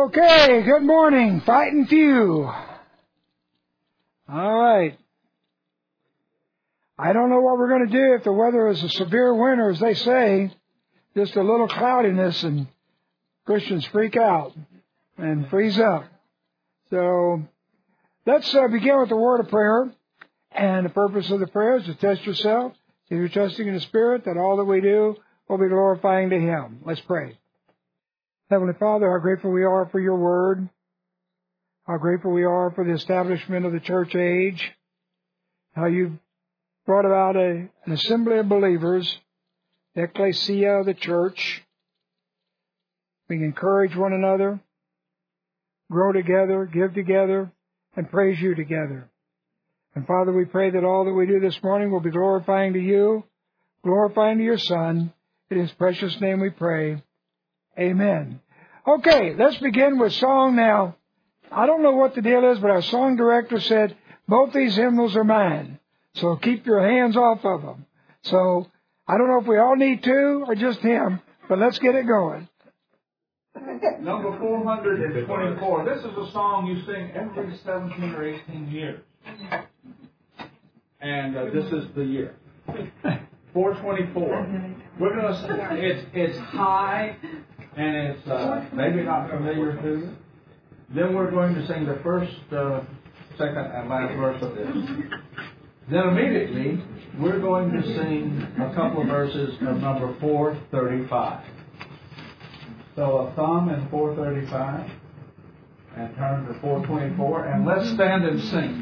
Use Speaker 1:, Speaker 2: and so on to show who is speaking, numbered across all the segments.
Speaker 1: Okay, good morning, fighting few. All right. I don't know what we're going to do if the weather is a severe winter, as they say, just a little cloudiness and Christians freak out and freeze up. So let's begin with the word of prayer. And the purpose of the prayer is to test yourself. If you're trusting in the Spirit, that all that we do will be glorifying to Him. Let's pray. Heavenly Father, how grateful we are for your word. How grateful we are for the establishment of the church age. How you've brought about an assembly of believers, the ecclesia, the church. We encourage one another, grow together, give together, and praise you together. And Father, we pray that all that we do this morning will be glorifying to you, glorifying to your Son. In His precious name we pray. Amen. Okay, let's begin with song now. I don't know what the deal is, but our song director said, both these hymnals are mine. So keep your hands off of them. So I don't know if we all need two or just him, but let's get it going.
Speaker 2: Number 424. This is a song you sing every 17 or 18 years. And this is the year. 424. We're going to sing, it's high, and it's maybe not familiar to you. Then we're going to sing the first, second, and last verse of this. Then immediately, we're going to sing a couple of verses of number 435. So a thumb in 435, and turn to 424, and let's stand and sing.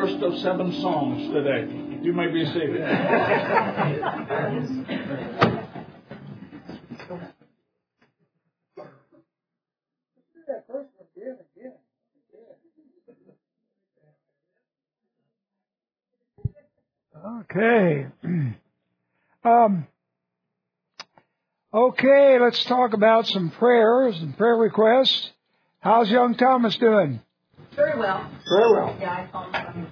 Speaker 2: first of 7 songs today. You may be seated.
Speaker 1: Okay. Okay, let's talk about some prayers and prayer requests. How's young Thomas doing?
Speaker 3: Very well.
Speaker 1: Very well.
Speaker 3: Yeah, I saw him.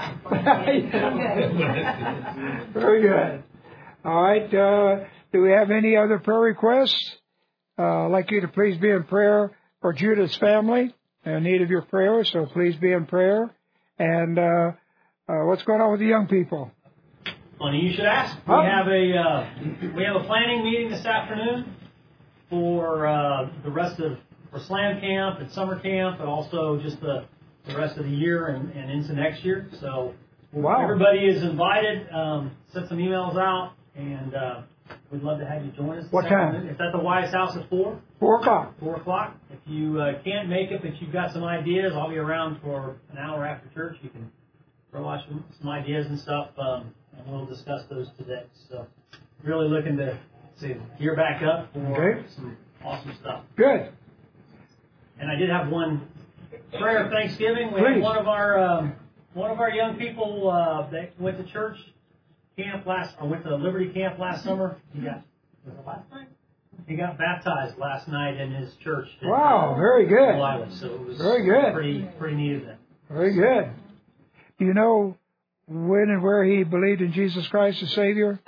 Speaker 1: Very good. All right. Do we have any other prayer requests? I'd like you to please be in prayer for Judith's family in need of your prayers, so please be in prayer. And what's going on with the young people?
Speaker 4: Funny you should ask. We have a planning meeting this afternoon for the rest of for slam camp and summer camp, but also just the rest of the year and into next year. So everybody is invited. Sent some emails out, and we'd love to have you join us.
Speaker 1: What time?
Speaker 4: It's at the Wise House at 4.
Speaker 1: 4 o'clock.
Speaker 4: 4 o'clock. If you can't make it, but you've got some ideas, I'll be around for an hour after church. You can throw out some ideas and stuff. And we'll discuss those today. So, really looking to gear back up for some awesome stuff.
Speaker 1: Good.
Speaker 4: And I did have one prayer of Thanksgiving. We had one of our young people that went to church camp went to Liberty Camp last summer. Was it last night? He got baptized last night in his church.
Speaker 1: Wow, very good.
Speaker 4: Delilah. So it was
Speaker 1: very good.
Speaker 4: Pretty neat of them.
Speaker 1: Very good. Do you know when and where he believed in Jesus Christ as Savior?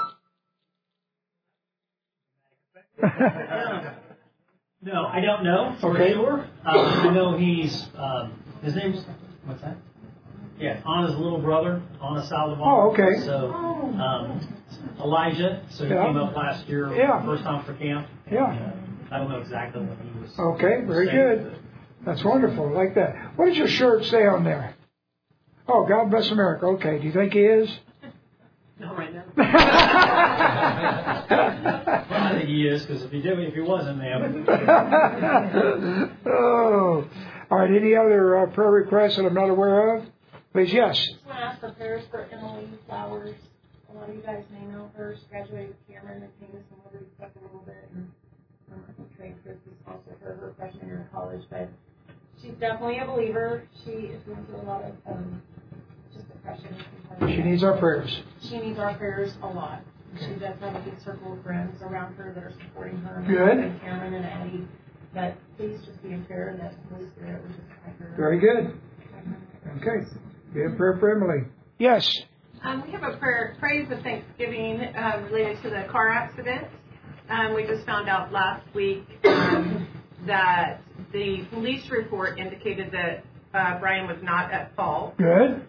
Speaker 4: No, I don't know for sure. I know he's his name's what's that? Yeah, Anna's little brother, Anna Saldivar.
Speaker 1: Oh, okay.
Speaker 4: So Elijah. So he came up last year, first time for camp. And, I don't know exactly what he was.
Speaker 1: Okay, very good. That's wonderful. I like that. What does your shirt say on there? Oh, God bless America. Okay. Do you think he is?
Speaker 4: Not right now. I think he is, because if he wasn't, they haven't.
Speaker 1: Oh. All right. Any other prayer requests that I'm not aware of? Please, yes.
Speaker 3: I just want to ask for prayers for Emily Flowers. A lot of you guys may know her. She graduated with Cameron and came to some Liberty stuff a little bit. And I think Trey Chris is also her freshman year in college. But she's definitely a believer. She is going through a lot of just depression.
Speaker 1: She needs our prayers.
Speaker 3: She needs our prayers a lot. She does have a good circle of friends around her that are supporting her.
Speaker 1: Good.
Speaker 3: And Cameron and Eddie. But please just be in prayer that the Holy Spirit will just guide her.
Speaker 1: Very good. Okay. Be in prayer for Emily. Yes.
Speaker 5: We have a praise of Thanksgiving related to the car accident. We just found out last week that the police report indicated that Brian was not at fault.
Speaker 1: Good.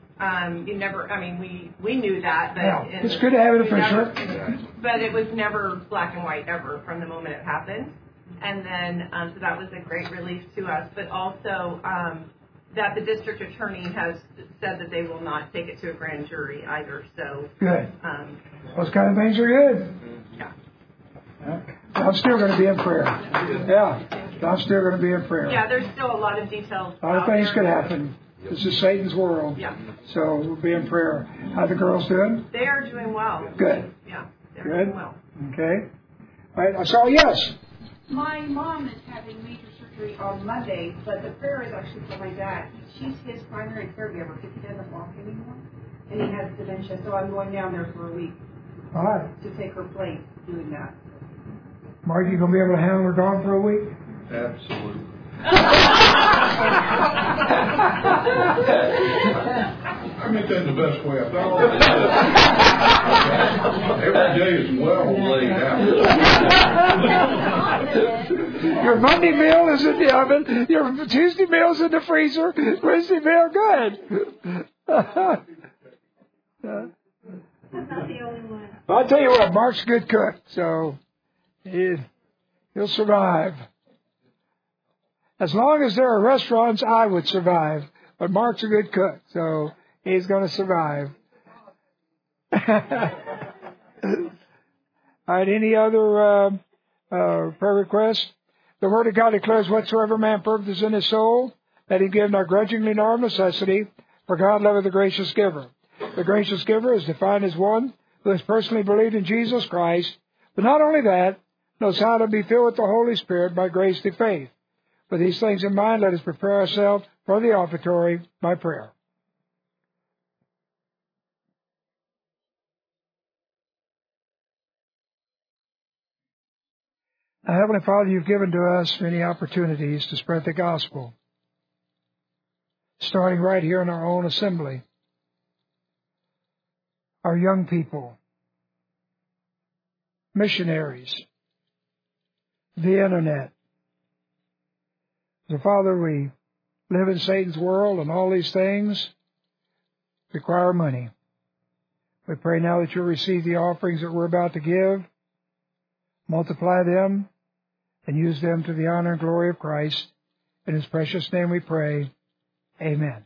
Speaker 5: We knew that. But
Speaker 1: it's good to have it official.
Speaker 5: But it was never black and white ever from the moment it happened. And then, so that was a great relief to us. But also that the district attorney has said that they will not take it to a grand jury either. So
Speaker 1: good. Those kind of things are good.
Speaker 5: Yeah.
Speaker 1: I'm still going to be in prayer. Yeah. I'm still going to be in prayer.
Speaker 5: Yeah, there's still a lot of details.
Speaker 1: A lot of things could happen. This is Satan's world.
Speaker 5: Yeah.
Speaker 1: So we'll be in prayer. How are the girls doing?
Speaker 5: They are doing well.
Speaker 1: Good.
Speaker 5: Yeah. They're
Speaker 1: good.
Speaker 5: Doing well.
Speaker 1: Okay. All right. I saw yes.
Speaker 6: My mom is having major surgery on Monday, but the prayer is actually for my dad. She's his primary caregiver because he doesn't walk anymore, and he has dementia. So I'm going down there for a week.
Speaker 1: All right.
Speaker 6: To take her place doing that.
Speaker 1: Mark, you going to be able to handle her gone for a week?
Speaker 7: Absolutely. I meant that in the best way I thought. Every day is well laid out.
Speaker 1: Your Monday meal is in the oven. Your Tuesday meal is in the freezer. Wednesday meal, good.
Speaker 5: I'm not the only one.
Speaker 1: I'll tell you what, Mark's a good cook, so he'll survive. As long as there are restaurants, I would survive. But Mark's a good cook, so he's going to survive. All right, any other prayer requests? The Word of God declares, whatsoever man purposes in his soul, that he give not grudgingly nor of necessity, For God loveth the gracious giver. The gracious giver is defined as one who has personally believed in Jesus Christ, but not only that, knows how to be filled with the Holy Spirit by grace through faith. With these things in mind, let us prepare ourselves for the offertory by prayer. Now, Heavenly Father, you've given to us many opportunities to spread the gospel, starting right here in our own assembly. Our young people, missionaries, the internet. So, Father, we live in Satan's world, and all these things require money. We pray now that you'll receive the offerings that we're about to give, multiply them, and use them to the honor and glory of Christ. In His precious name we pray. Amen.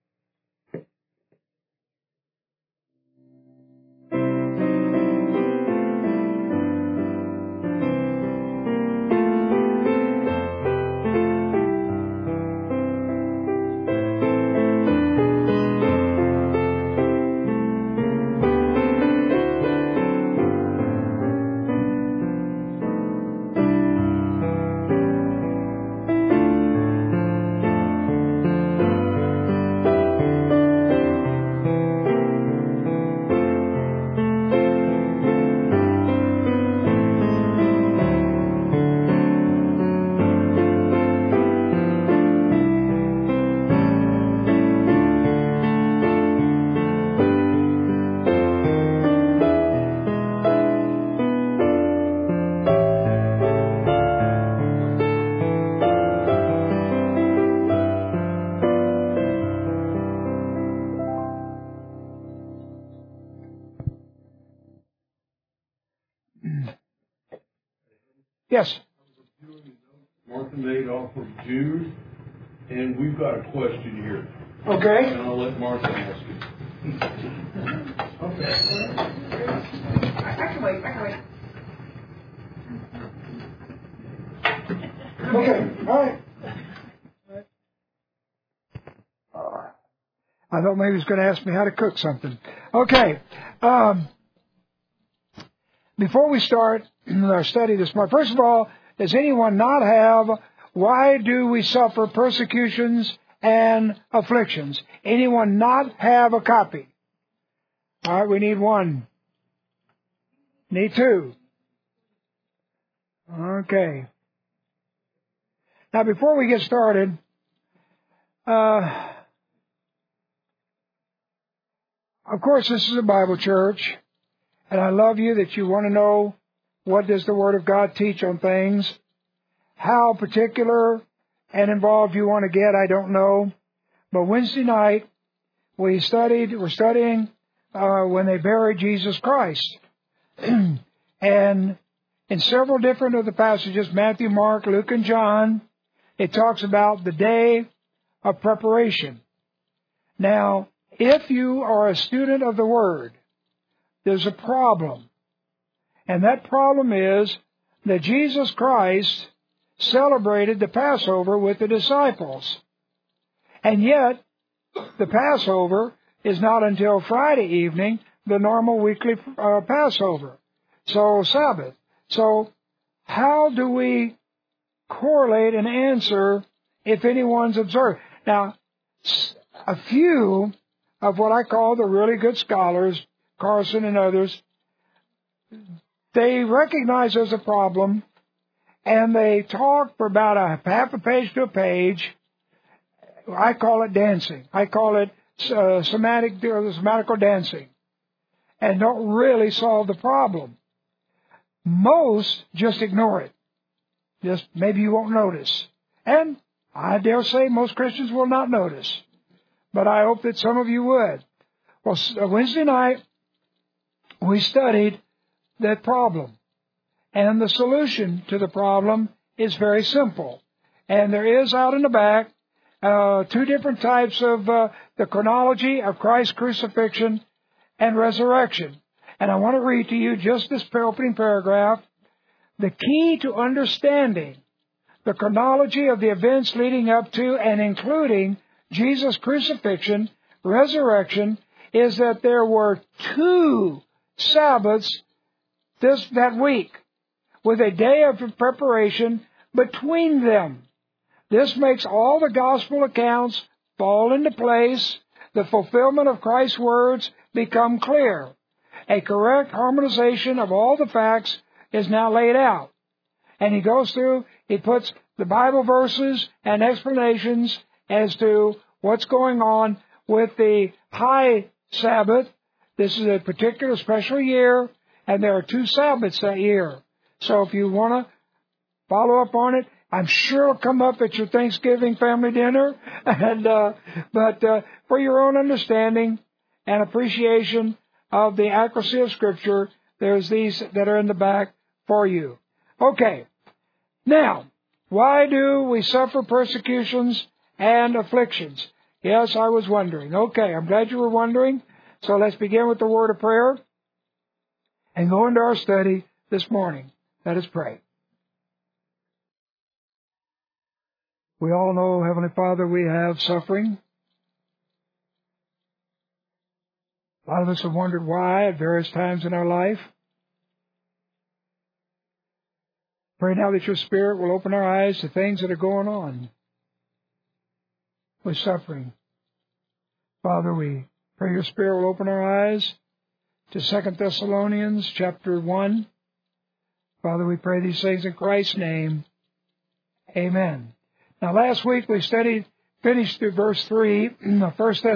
Speaker 1: Yes.
Speaker 7: Martha made off of Jude, and we've got a question here.
Speaker 1: Okay.
Speaker 7: And I'll let Martha ask it.
Speaker 6: I can wait.
Speaker 1: Okay. All right. I thought maybe he was going to ask me how to cook something. Okay. Before we start our study this morning, first of all, does anyone not have why do we suffer persecutions and afflictions? Anyone not have a copy? All right, we need one. Need two. Okay. Now, before we get started, of course, this is a Bible church, and I love you that you want to know what does the Word of God teach on things. How particular and involved you want to get, I don't know. But Wednesday night, we're studying when they buried Jesus Christ. And in several different of the passages, Matthew, Mark, Luke, and John, it talks about the day of preparation. Now, if you are a student of the Word, there's a problem. And that problem is that Jesus Christ celebrated the Passover with the disciples. And yet, the Passover is not until Friday evening, the normal weekly Passover. So, Sabbath. So, how do we correlate and answer if anyone's observed? Now, a few of what I call the really good scholars, Carson and others, they recognize there's a problem, and they talk for about a half a page to a page. I call it dancing. I call it somatical dancing, and don't really solve the problem. Most just ignore it. Just maybe you won't notice. And I dare say most Christians will not notice. But I hope that some of you would. Well, Wednesday night, we studied that problem. And the solution to the problem is very simple. And there is out in the back two different types of the chronology of Christ's crucifixion and resurrection. And I want to read to you just this opening paragraph. The key to understanding the chronology of the events leading up to and including Jesus' crucifixion, resurrection is that there were 2 Sabbaths that week, with a day of preparation between them. This makes all the gospel accounts fall into place. The fulfillment of Christ's words become clear. A correct harmonization of all the facts is now laid out. And he goes through, he puts the Bible verses and explanations as to what's going on with the high Sabbath. This is a particular special year, and there are 2 Sabbaths that year. So if you want to follow up on it, I'm sure it'll come up at your Thanksgiving family dinner. But for your own understanding and appreciation of the accuracy of Scripture, there's these that are in the back for you. Okay. Now, why do we suffer persecutions and afflictions? Yes, I was wondering. Okay, I'm glad you were wondering. So let's begin with the word of prayer and go into our study this morning. Let us pray. We all know, Heavenly Father, we have suffering. A lot of us have wondered why at various times in our life. Pray now that your Spirit will open our eyes to things that are going on with suffering. Father, we pray your Spirit will open our eyes to 2 Thessalonians chapter 1. Father, we pray these things in Christ's name. Amen. Now, last week we finished through verse 3, 2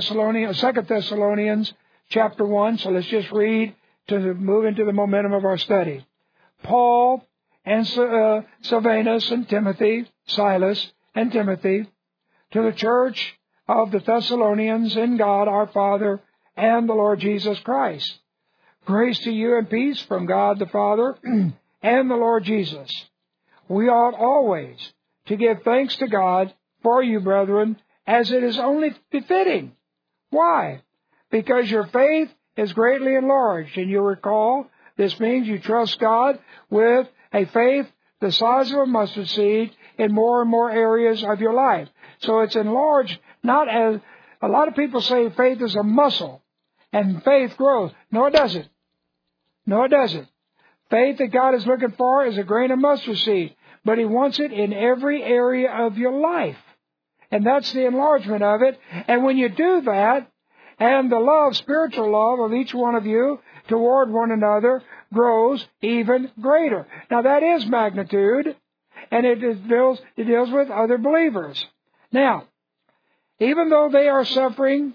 Speaker 1: Thessalonians chapter 1. So let's just read to move into the momentum of our study. Paul and Silvanus and Silas and Timothy, to the church of the Thessalonians in God our Father and the Lord Jesus Christ. Grace to you and peace from God the Father and the Lord Jesus. We ought always to give thanks to God for you, brethren, as it is only befitting. Why? Because your faith is greatly enlarged, and you recall, this means you trust God with a faith the size of a mustard seed in more and more areas of your life. So it's enlarged, not as a lot of people say faith is a muscle and faith grows. No, it doesn't. No, it doesn't. Faith that God is looking for is a grain of mustard seed, but He wants it in every area of your life. And that's the enlargement of it. And when you do that, and the love, spiritual love of each one of you toward one another grows even greater. Now that is magnitude, and it deals with other believers. Now, even though they are suffering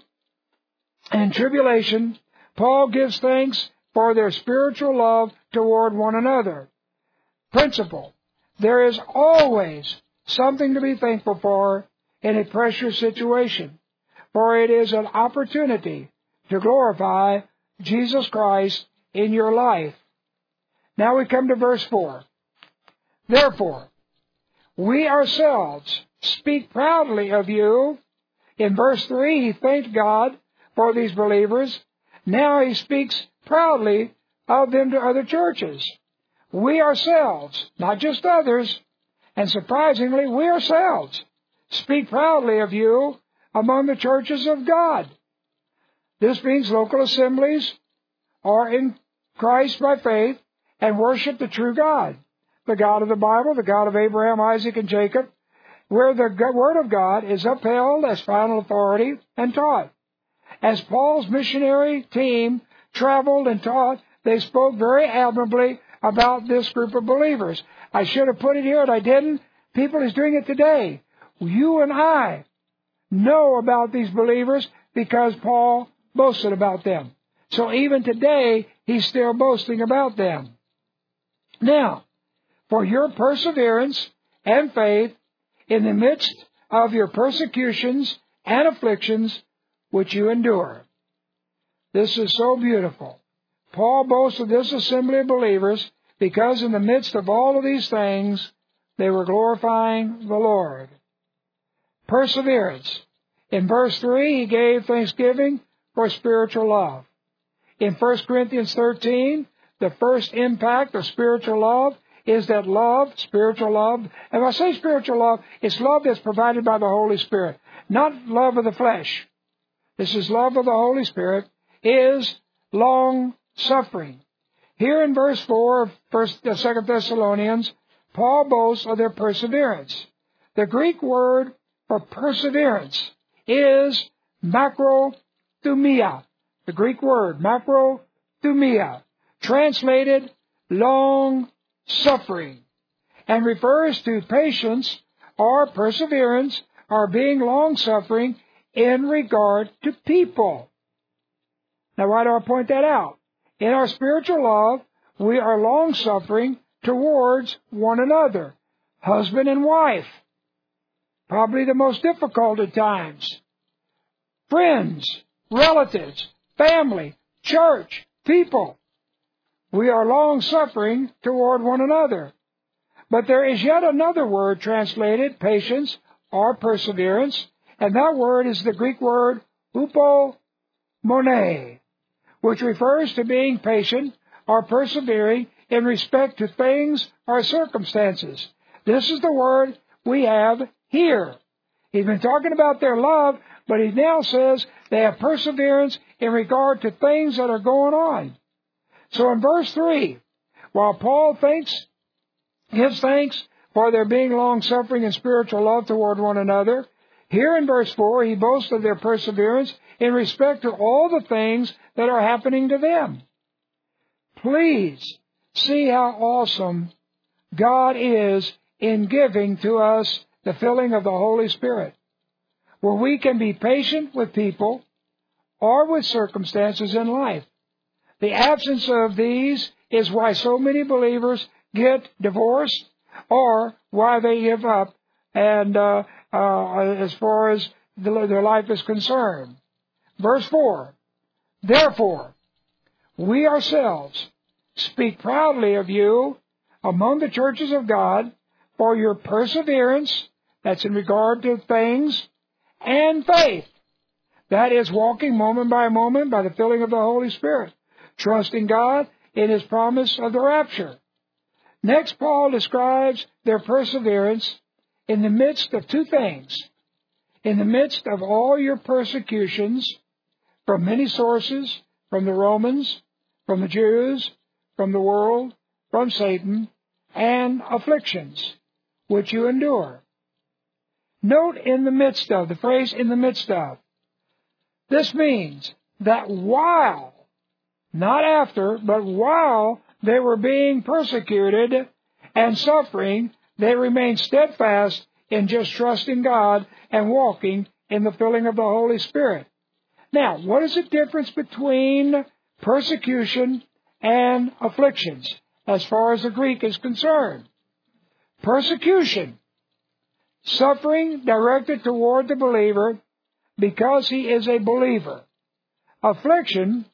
Speaker 1: and tribulation, Paul gives thanks for their spiritual love toward one another. Principle: there is always something to be thankful for in a pressure situation, for it is an opportunity to glorify Jesus Christ in your life. Now we come to verse 4. Therefore, we ourselves speak proudly of you. In verse 3, he thanked God for these believers. Now he speaks proudly of them to other churches. We ourselves, not just others, and surprisingly, we ourselves speak proudly of you among the churches of God. This means local assemblies are in Christ by faith and worship the true God, the God of the Bible, the God of Abraham, Isaac, and Jacob, where the Word of God is upheld as final authority and taught. As Paul's missionary team traveled and taught, they spoke very admirably about this group of believers. I should have put it here, and I didn't. People is doing it today. You and I know about these believers because Paul boasted about them. So even today, he's still boasting about them. Now, for your perseverance and faith in the midst of your persecutions and afflictions which you endure. This is so beautiful. Paul boasts of this assembly of believers because in the midst of all of these things, they were glorifying the Lord. Perseverance. In verse 3, he gave thanksgiving for spiritual love. In 1 Corinthians 13, the first impact of spiritual love is that love, spiritual love, and when I say spiritual love, it's love that's provided by the Holy Spirit, not love of the flesh. this is love of the Holy Spirit, is long-suffering. Here in verse 4 of 2 Thessalonians, Paul boasts of their perseverance. The Greek word for perseverance is macrothumia. The Greek word, macrothumia, translated long-suffering, and refers to patience or perseverance or being long-suffering in regard to people. Now, why do I point that out? In our spiritual love, we are long-suffering towards one another, husband and wife. Probably the most difficult at times. Friends, relatives, family, church, people. We are long-suffering toward one another. But there is yet another word translated patience or perseverance, and that word is the Greek word upomone, which refers to being patient or persevering in respect to things or circumstances. This is the word we have here. He's been talking about their love, but he now says they have perseverance in regard to things that are going on. So in verse 3, while Paul gives thanks for their being long-suffering and spiritual love toward one another, here in verse 4 he boasts of their perseverance in respect to all the things that are happening to them. Please see how awesome God is in giving to us the filling of the Holy Spirit, where we can be patient with people or with circumstances in life. The absence of these is why so many believers get divorced or why they give up and as far as their life is concerned. Verse 4, therefore, we ourselves speak proudly of you among the churches of God for your perseverance, that's in regard to things, and faith. That is walking moment by moment by the filling of the Holy Spirit, trusting God in His promise of the rapture. Next, Paul describes their perseverance in the midst of two things. In the midst of all your persecutions from many sources, from the Romans, from the Jews, from the world, from Satan, and afflictions, which you endure. Note in the midst of, the phrase in the midst of. This means that while, not after, but while they were being persecuted and suffering, they remained steadfast in just trusting God and walking in the filling of the Holy Spirit. Now, what is the difference between persecution and afflictions as far as the Greek is concerned? Persecution, suffering directed toward the believer because he is a believer. Affliction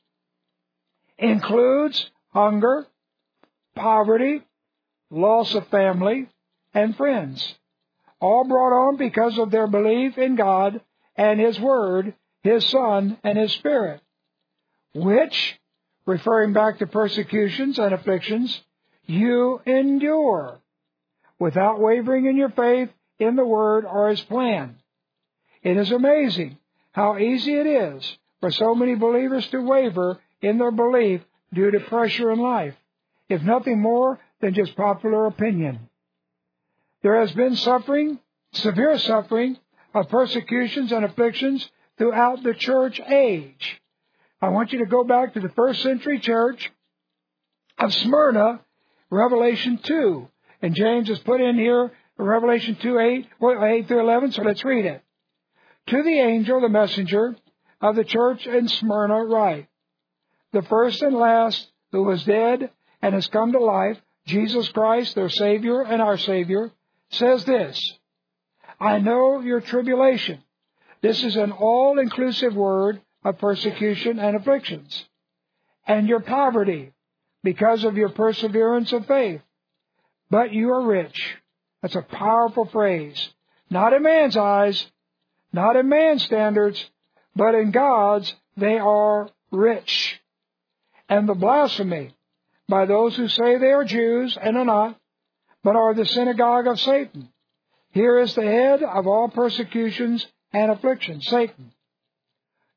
Speaker 1: includes hunger, poverty, loss of family, and friends, all brought on because of their belief in God and His Word, His Son, and His Spirit, which, referring back to persecutions and afflictions, you endure, without wavering in your faith in the Word or His plan. It is amazing how easy it is for so many believers to waver in their belief due to pressure in life, if nothing more than just popular opinion. There has been suffering, severe suffering, of persecutions and afflictions throughout the church age. I want you to go back to the first century church of Smyrna, Revelation 2. And James has put in here Revelation 2, 8 through 11, so let's read it. To the angel, the messenger of the church in Smyrna write, the first and last who was dead and has come to life, Jesus Christ, their Savior and our Savior, says this, I know your tribulation. This is an all-inclusive word of persecution and afflictions. And your poverty, because of your perseverance of faith. But you are rich. That's a powerful phrase. Not in man's eyes, not in man's standards, but in God's, they are rich. And the blasphemy by those who say they are Jews and are not, but are the synagogue of Satan. Here is the head of all persecutions and afflictions, Satan.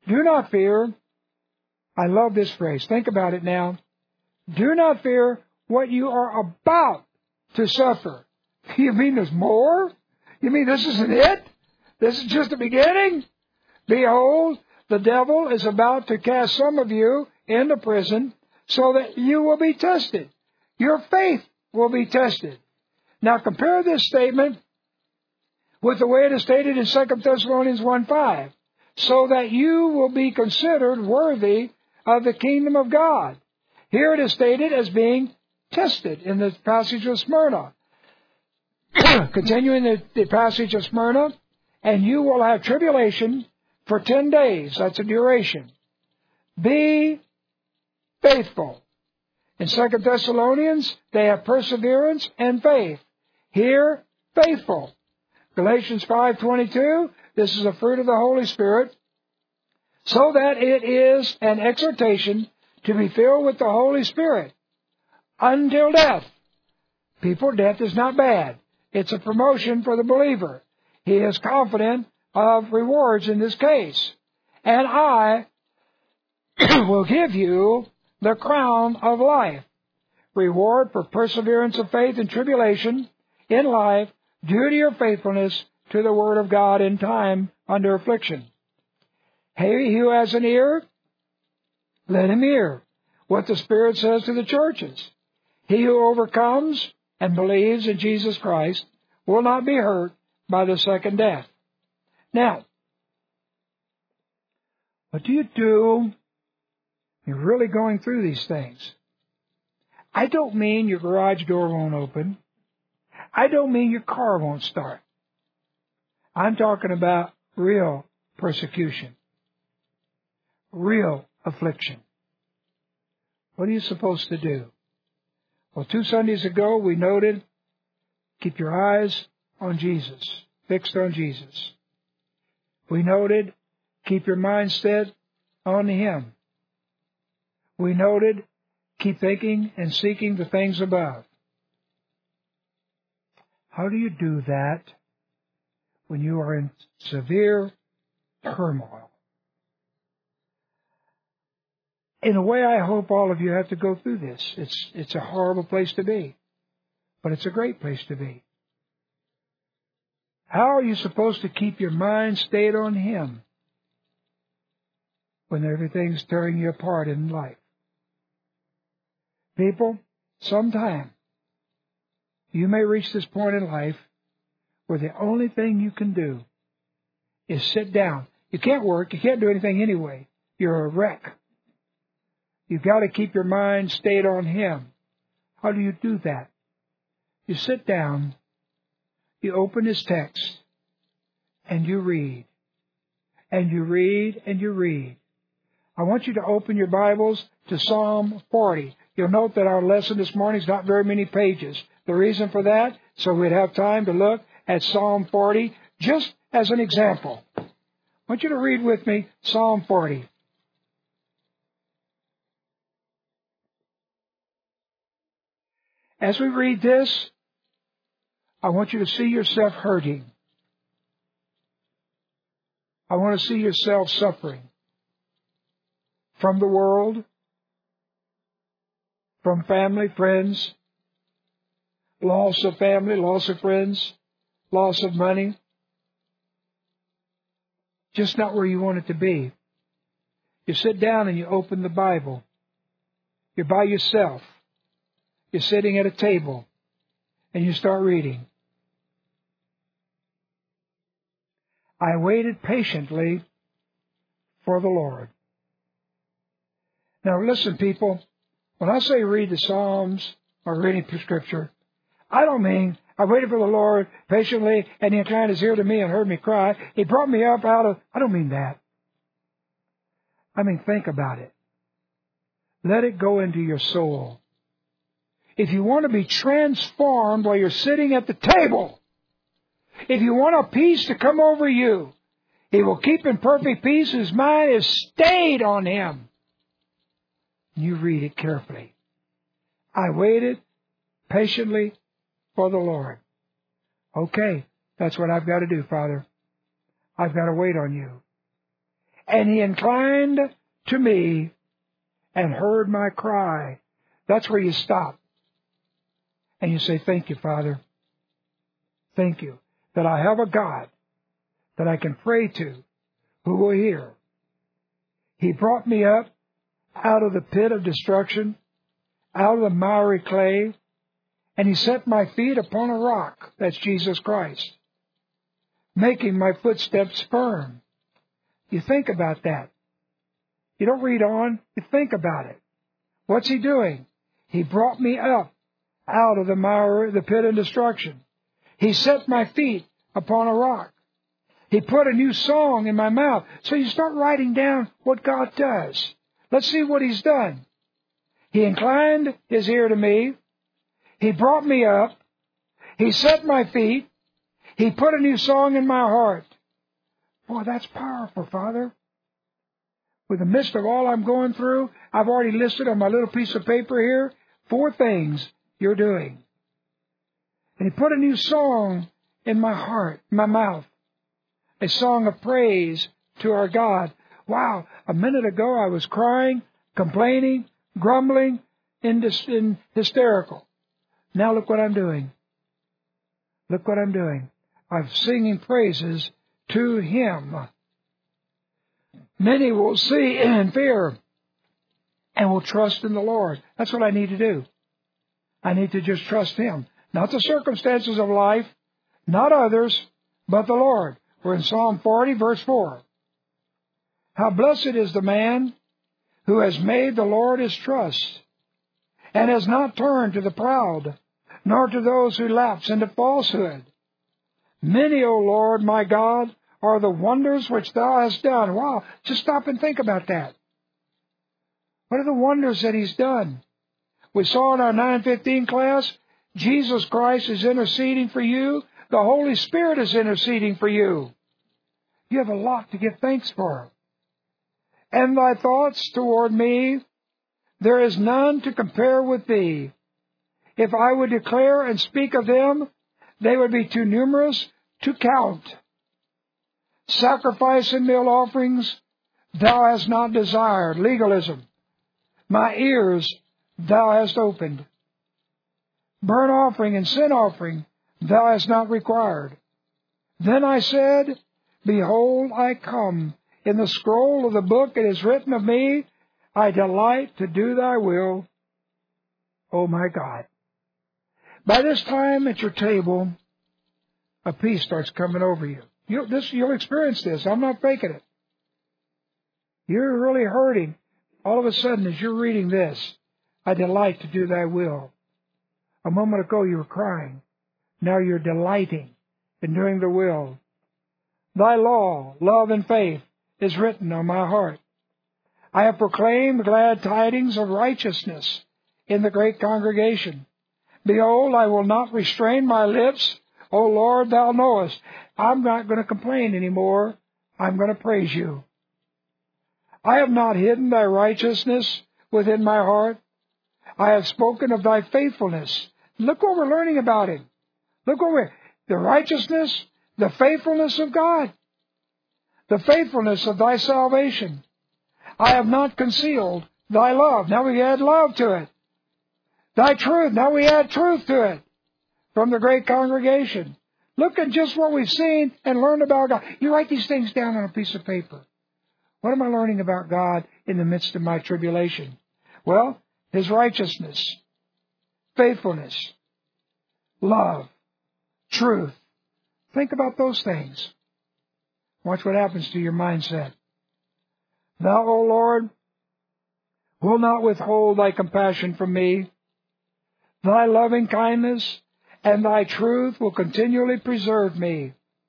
Speaker 1: Do not fear. I love this phrase. Think about it now. Do not fear what you are about to suffer. You mean there's more? You mean this isn't it? This is just the beginning? Behold, the devil is about to cast some of you into prison so that you will be tested. Your faith will be tested. Now compare this statement with the way it is stated in 2 Thessalonians 1:5. So that you will be considered worthy of the kingdom of God. Here it is stated as being tested in the passage of Smyrna. Continuing the passage of Smyrna, and you will have tribulation for 10 days. That's a duration. Be faithful. In 2 Thessalonians, they have perseverance and faith. Here, faithful. Galatians 5:22, this is a fruit of the Holy Spirit, so that it is an exhortation to be filled with the Holy Spirit until death. People, death is not bad. It's a promotion for the believer. He is confident of rewards in this case. And I will give you the crown of life. Reward for perseverance of faith in tribulation, in life, due to your faithfulness to the Word of God in time under affliction. He who has an ear, let him hear what the Spirit says to the churches. He who overcomes and believes in Jesus Christ will not be hurt by the second death. Now, what do you do? You're really going through these things. I don't mean your garage door won't open. I don't mean your car won't start. I'm talking about real persecution, real affliction. What are you supposed to do? Well, 2 Sundays ago we noted, keep your eyes on Jesus, fixed on Jesus. We noted, keep your mind set on Him. We noted, keep thinking and seeking the things above. How do you do that when you are in severe turmoil? In a way, I hope all of you have to go through this. It's a horrible place to be, but it's a great place to be. How are you supposed to keep your mind stayed on Him when everything's tearing you apart in life? People, sometime you may reach this point in life where the only thing you can do is sit down. You can't work. You can't do anything anyway. You're a wreck. You've got to keep your mind stayed on Him. How do you do that? You sit down, you open His text, and you read. And you read, and you read. I want you to open your Bibles to Psalm 40. You'll note that our lesson this morning is not very many pages. The reason for that, so we'd have time to look at Psalm 40 just as an example. I want you to read with me Psalm 40. As we read this, I want you to see yourself hurting. I want to see yourself suffering from the world, from family, friends, loss of family, loss of friends, loss of money. Just not where you want it to be. You sit down and you open the Bible. You're by yourself. You're sitting at a table and you start reading. I waited patiently for the Lord. Now listen, people, when I say read the Psalms or reading Scripture, I don't mean I waited for the Lord patiently and He inclined His ear to me and heard me cry. He brought me up out of... I don't mean that. I mean, think about it. Let it go into your soul. If you want to be transformed while you're sitting at the table, if you want a peace to come over you, He will keep in perfect peace whose mind is stayed on Him. You read it carefully. I waited patiently for the Lord. Okay, that's what I've got to do, Father. I've got to wait on You. And He inclined to me and heard my cry. That's where you stop. And you say, thank you, Father. Thank you that I have a God that I can pray to who will hear. He brought me up out of the pit of destruction, out of the miry clay, and He set my feet upon a rock. That's Jesus Christ, making my footsteps firm. You think about that. You don't read on. You think about it. What's He doing? He brought me up out of the pit of destruction. He set my feet upon a rock. He put a new song in my mouth. So you start writing down what God does. Let's see what He's done. He inclined His ear to me. He brought me up. He set my feet. He put a new song in my heart. Boy, that's powerful, Father. With the midst of all I'm going through, I've already listed on my little piece of paper here 4 things You're doing. And He put a new song in my heart, my mouth. A song of praise to our God. Wow, a minute ago I was crying, complaining, grumbling, hysterical. Now look what I'm doing. Look what I'm doing. I'm singing praises to Him. Many will see and fear and will trust in the Lord. That's what I need to do. I need to just trust Him. Not the circumstances of life, not others, but the Lord. We're in Psalm 40, verse 4. How blessed is the man who has made the Lord his trust, and has not turned to the proud, nor to those who lapse into falsehood. Many, O Lord, my God, are the wonders which Thou hast done. Wow, just stop and think about that. What are the wonders that He's done? We saw in our 9:15 class, Jesus Christ is interceding for you. The Holy Spirit is interceding for you. You have a lot to give thanks for. And Thy thoughts toward me, there is none to compare with Thee. If I would declare and speak of them, they would be too numerous to count. Sacrifice and meal offerings Thou hast not desired. Legalism. My ears Thou hast opened. Burnt offering and sin offering Thou hast not required. Then I said, Behold, I come. In the scroll of the book it is written of me, I delight to do Thy will, O my God. By this time at your table, a peace starts coming over you. You'll experience this. I'm not faking it. You're really hurting. All of a sudden, as you're reading this, I delight to do Thy will. A moment ago you were crying. Now you're delighting in doing the will. Thy law, love, and faith is written on my heart. I have proclaimed glad tidings of righteousness in the great congregation. Behold, I will not restrain my lips. O Lord, Thou knowest. I'm not going to complain anymore. I'm going to praise You. I have not hidden Thy righteousness within my heart. I have spoken of Thy faithfulness. Look what we're learning about Him. Look over the righteousness, the faithfulness of God, the faithfulness of Thy salvation. I have not concealed Thy love. Now we add love to it. Thy truth. Now we add truth to it from the great congregation. Look at just what we've seen and learned about God. You write these things down on a piece of paper. What am I learning about God in the midst of my tribulation? Well, His righteousness, faithfulness, love, truth. Think about those things. Watch what happens to your mindset. Thou, O Lord, will not withhold Thy compassion from me. Thy loving kindness and Thy truth will continually preserve me.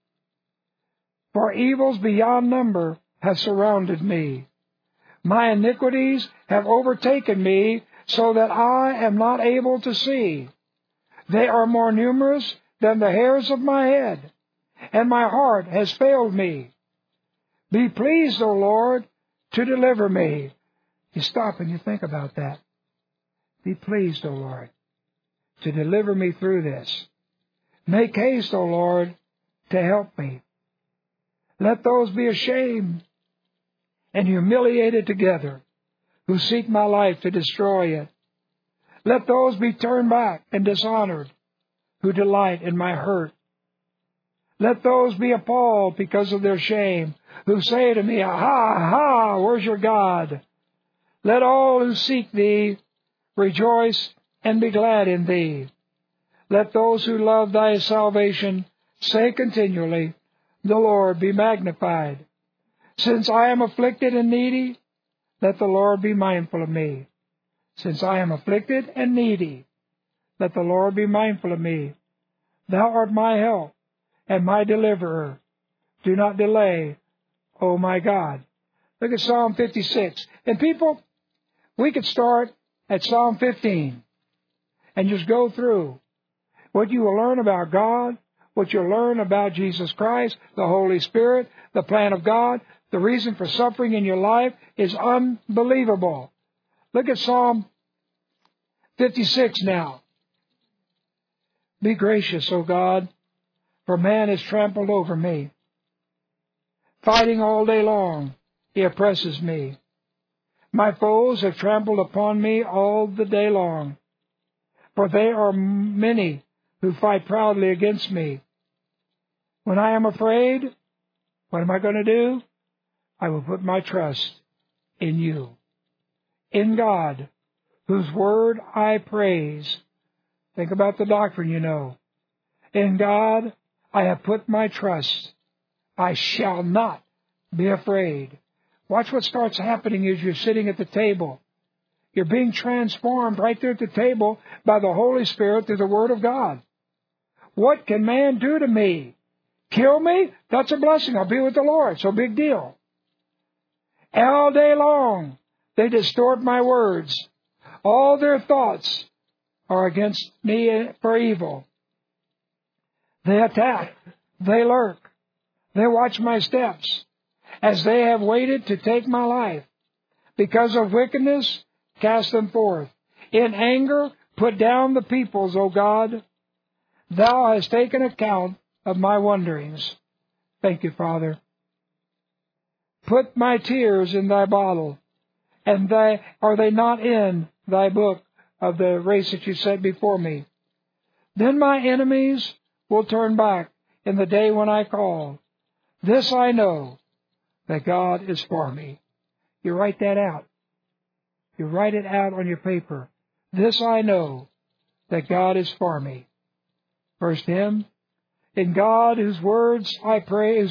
Speaker 1: For evils beyond number have surrounded me. My iniquities have overtaken me, so that I am not able to see. They are more numerous than the hairs of my head, and my heart has failed me. Be pleased, O Lord, to deliver me. You stop and you think about that. Be pleased, O Lord, to deliver me through this. Make haste, O Lord, to help me. Let those be ashamed and humiliated together, who seek my life to destroy it. Let those be turned back and dishonored, who delight in my hurt. Let those be appalled because of their shame, who say to me, "Ha, ha, where's your God?" Let all who seek thee rejoice and be glad in thee. Let those who love thy salvation say continually, "The Lord be magnified." Since I am afflicted and needy, let the Lord be mindful of me. Since I am afflicted and needy, let the Lord be mindful of me. Thou art my help and my deliverer. Do not delay, O my God. Look at Psalm 56. And people, we could start at Psalm 15 and just go through what you will learn about God, what you'll learn about Jesus Christ, the Holy Spirit, the plan of God. The reason for suffering in your life is unbelievable. Look at Psalm 56 now. Be gracious, O God, for man has trampled over me. Fighting all day long, he oppresses me. My foes have trampled upon me all the day long, for they are many who fight proudly against me. When I am afraid, what am I going to do? I will put my trust in you, in God, whose word I praise. Think about the doctrine, you know. In God I have put my trust. I shall not be afraid. Watch what starts happening as you're sitting at the table. You're being transformed right there at the table by the Holy Spirit through the Word of God. What can man do to me? Kill me? That's a blessing. I'll be with the Lord. So big deal. All day long, they distort my words. All their thoughts are against me for evil. They attack. They lurk. They watch my steps, as they have waited to take my life. Because of wickedness, cast them forth. In anger, put down the peoples, O God. Thou hast taken account of my wanderings. Thank you, Father. Put my tears in thy bottle, and are they not in thy book of the race that you set before me? Then my enemies will turn back in the day when I call. This I know, that God is for me. You write that out. You write it out on your paper. This I know, that God is for me. First hymn. In God, whose word I praise,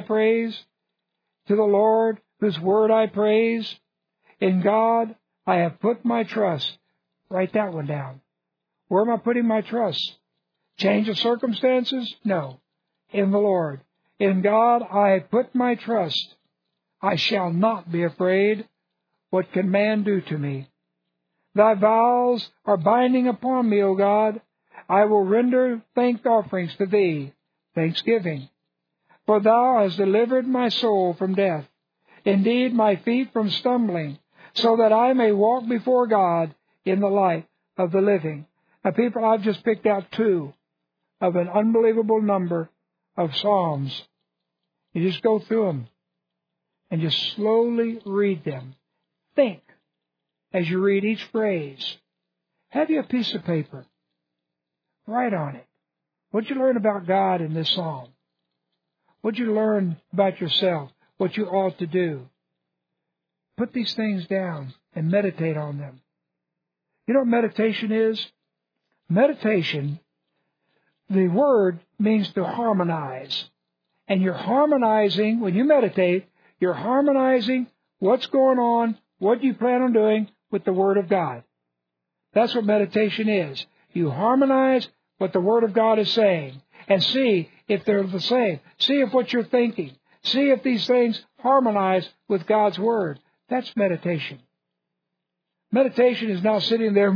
Speaker 1: to the Lord, whose word I praise. In God, I have put my trust. Write that one down. Where am I putting my trust? Change of circumstances? No. In the Lord. In God, I have put my trust. I shall not be afraid. What can man do to me? Thy vows are binding upon me, O God. I will render thank offerings to thee, thanksgiving. For thou hast delivered my soul from death, indeed my feet from stumbling, so that I may walk before God in the light of the living. Now, people, I've just picked out 2 of an unbelievable number of Psalms. You just go through them and just slowly read them. Think as you read each phrase. Have you a piece of paper? Write on it. What'd you learn about God in this psalm? What'd you learn about yourself? What you ought to do? Put these things down and meditate on them. You know what meditation is? Meditation, the word means to harmonize. And you're harmonizing, when you meditate, you're harmonizing what's going on, what you plan on doing with the Word of God. That's what meditation is. You harmonize what the Word of God is saying and see if they're the same. See if what you're thinking. See if these things harmonize with God's Word. That's meditation. Meditation is not sitting there,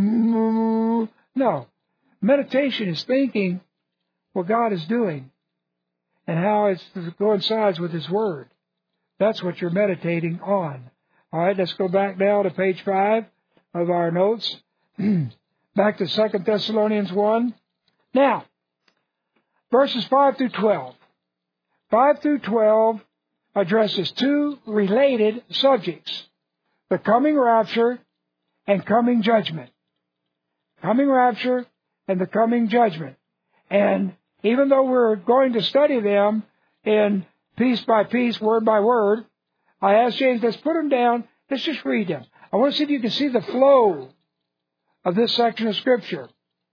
Speaker 1: no. Meditation is thinking what God is doing and how it coincides with His Word. That's what you're meditating on. All right, let's go back now to page 5 of our notes. Back to 2 Thessalonians 1. Now, verses 5 through 12. 5 through 12, addresses two related subjects: the coming rapture and coming judgment. Coming rapture and the coming judgment. And even though we're going to study them in piece by piece, word by word, I asked James, let's put them down. Let's just read them. I want to see if you can see the flow of this section of Scripture.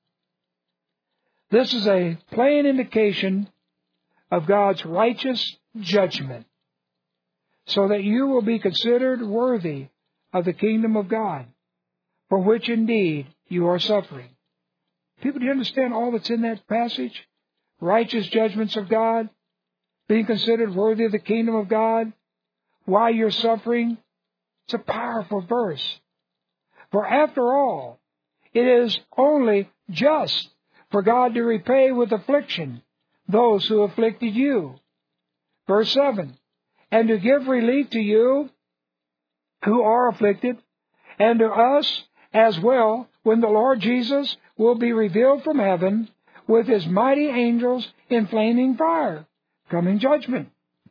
Speaker 1: This is a plain indication of God's righteous judgment, so that you will be considered worthy of the kingdom of God, for which indeed you are suffering. People, do you understand all that's in that passage? Righteous judgments of God, being considered worthy of the kingdom of God, why you're suffering. It's a powerful verse. For after all, it is only just for God to repay with affliction those who afflicted you. Verse 7, and to give relief to you who are afflicted, and to us as well, when the Lord Jesus will be revealed from heaven with His mighty angels in flaming fire, coming judgment,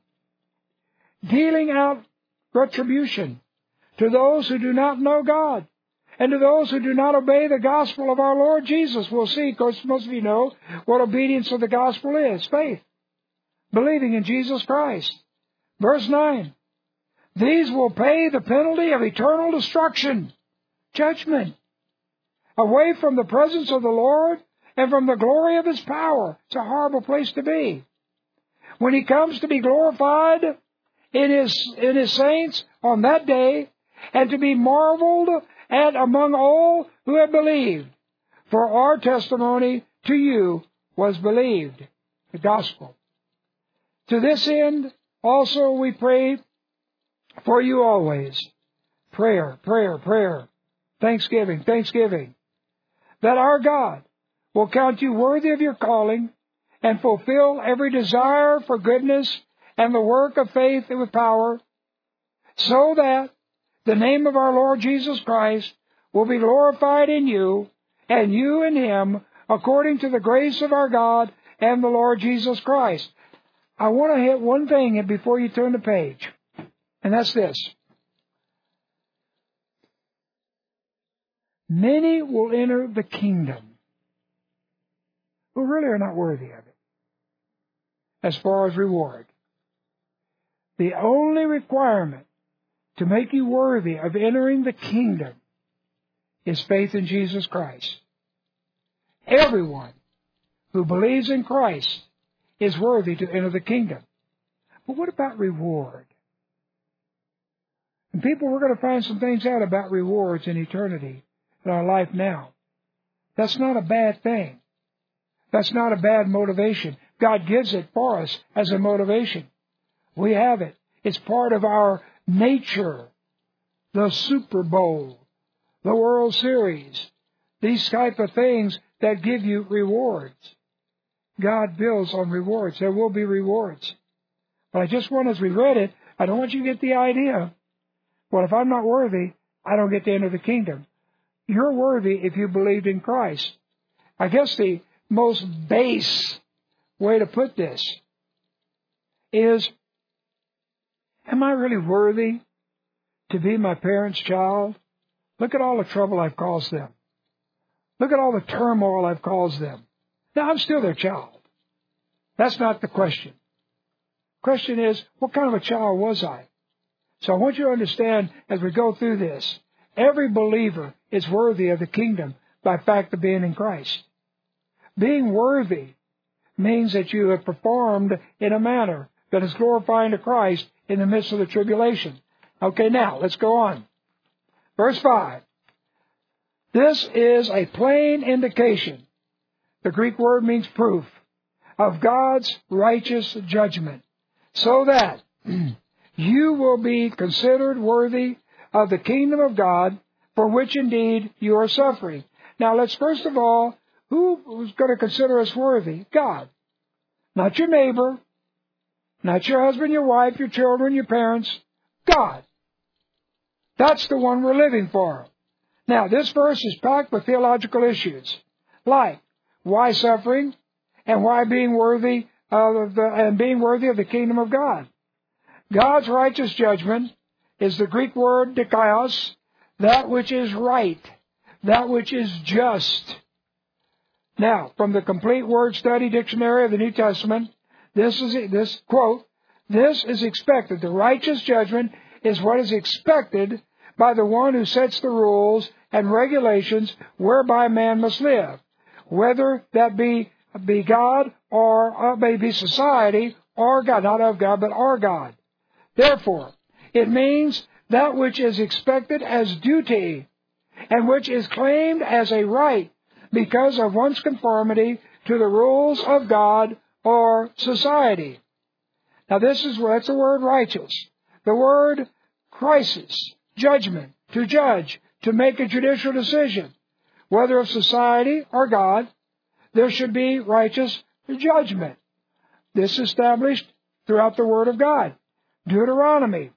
Speaker 1: dealing out retribution to those who do not know God, and to those who do not obey the gospel of our Lord Jesus. We'll see, because most of you know what obedience of the gospel is: faith, believing in Jesus Christ. Verse 9, these will pay the penalty of eternal destruction, judgment, away from the presence of the Lord and from the glory of His power. It's a horrible place to be. When He comes to be glorified in His saints on that day, and to be marveled at among all who have believed. For our testimony to you was believed, the gospel. To this end also we pray for you always. Prayer, prayer, prayer. Thanksgiving, thanksgiving. That our God will count you worthy of your calling and fulfill every desire for goodness and the work of faith with power, so that the name of our Lord Jesus Christ will be glorified in you, and you in Him, according to the grace of our God and the Lord Jesus Christ. I want to hit one thing before you turn the page, and that's this. Many will enter the kingdom who really are not worthy of it, as far as reward. The only requirement to make you worthy of entering the kingdom is faith in Jesus Christ. Everyone who believes in Christ is worthy to enter the kingdom. But what about reward? And people, we're going to find some things out about rewards in eternity in our life now. That's not a bad thing. That's not a bad motivation. God gives it for us as a motivation. We have it. It's part of our nature. The Super Bowl, the World Series, these type of things that give you rewards. God builds on rewards. There will be rewards. But I just want, as we read it, I don't want you to get the idea, well, if I'm not worthy, I don't get to enter the kingdom. You're worthy if you believed in Christ. I guess the most base way to put this is, am I really worthy to be my parents' child? Look at all the trouble I've caused them. Look at all the turmoil I've caused them. Now, I'm still their child. That's not the question. The question is, what kind of a child was I? So I want you to understand, as we go through this, every believer is worthy of the kingdom by fact of being in Christ. Being worthy means that you have performed in a manner that is glorifying to Christ in the midst of the tribulation. Okay, now, let's go on. Verse 5. This is a plain indication. The Greek word means proof of God's righteous judgment, so that you will be considered worthy of the kingdom of God, for which indeed you are suffering. Now, let's first of all, who's going to consider us worthy? God. Not your neighbor, not your husband, your wife, your children, your parents. God. That's the one we're living for. Now, this verse is packed with theological issues, like why suffering and why being worthy of the kingdom of God. God's righteous judgment is the Greek word dikaios, that which is right, that which is just. Now, from the Complete Word Study Dictionary of the New Testament, this quote, "This is expected." The righteous judgment is what is expected by the one who sets the rules and regulations whereby man must live, whether that be God or may be society or God, not of God, but our God. Therefore, it means that which is expected as duty and which is claimed as a right because of one's conformity to the rules of God or society. Now that's the word righteous. The word crisis, judgment, to judge, to make a judicial decision, whether of society or God, there should be righteous judgment. This is established throughout the Word of God. Deuteronomy,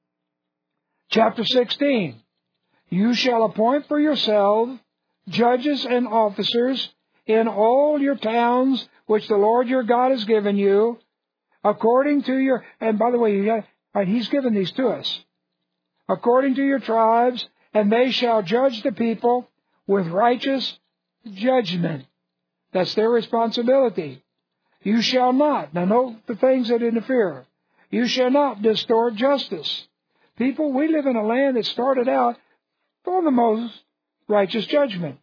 Speaker 1: chapter 16. You shall appoint for yourselves judges and officers in all your towns which the Lord your God has given you, according to your, and by the way, He's given these to us, according to your tribes, and they shall judge the people with righteous judgment. That's their responsibility. You shall not. Now note the things that interfere. You shall not distort justice. People, we live in a land that started out for the most righteous judgment.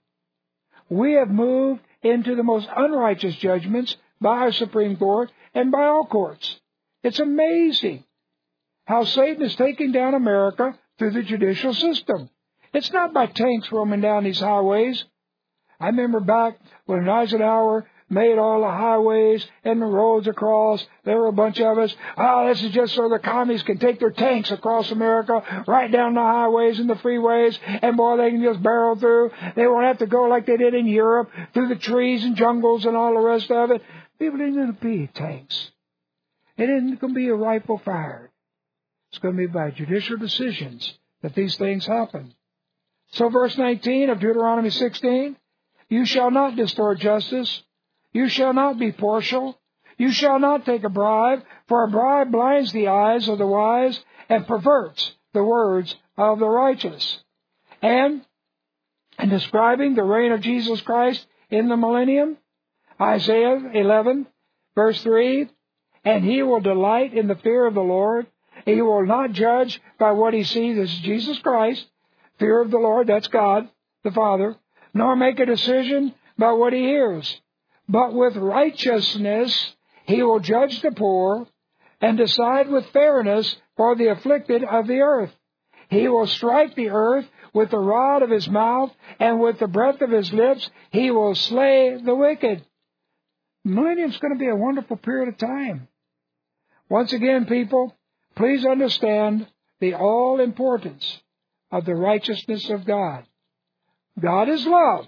Speaker 1: We have moved into the most unrighteous judgments by our Supreme Court and by all courts. It's amazing how Satan is taking down America through the judicial system. It's not by tanks roaming down these highways. I remember back when Eisenhower made all the highways and the roads across. There were a bunch of us. This is just so the commies can take their tanks across America, right down the highways and the freeways, and boy, they can just barrel through. They won't have to go like they did in Europe, through the trees and jungles and all the rest of it. People didn't going to be tanks. It isn't going to be a rifle fired. It's going to be by judicial decisions that these things happen. So verse 19 of Deuteronomy 16, you shall not distort justice. You shall not be partial. You shall not take a bribe, for a bribe blinds the eyes of the wise and perverts the words of the righteous. And in describing the reign of Jesus Christ in the millennium, Isaiah 11, verse 3, and he will delight in the fear of the Lord. He will not judge by what he sees. This is Jesus Christ. Fear of the Lord, that's God, the Father. Nor make a decision by what he hears. But with righteousness he will judge the poor and decide with fairness for the afflicted of the earth. He will strike the earth with the rod of his mouth, and with the breath of his lips he will slay the wicked. Millennium's going to be a wonderful period of time. Once again, people, please understand the all-importance of the righteousness of God. God is love,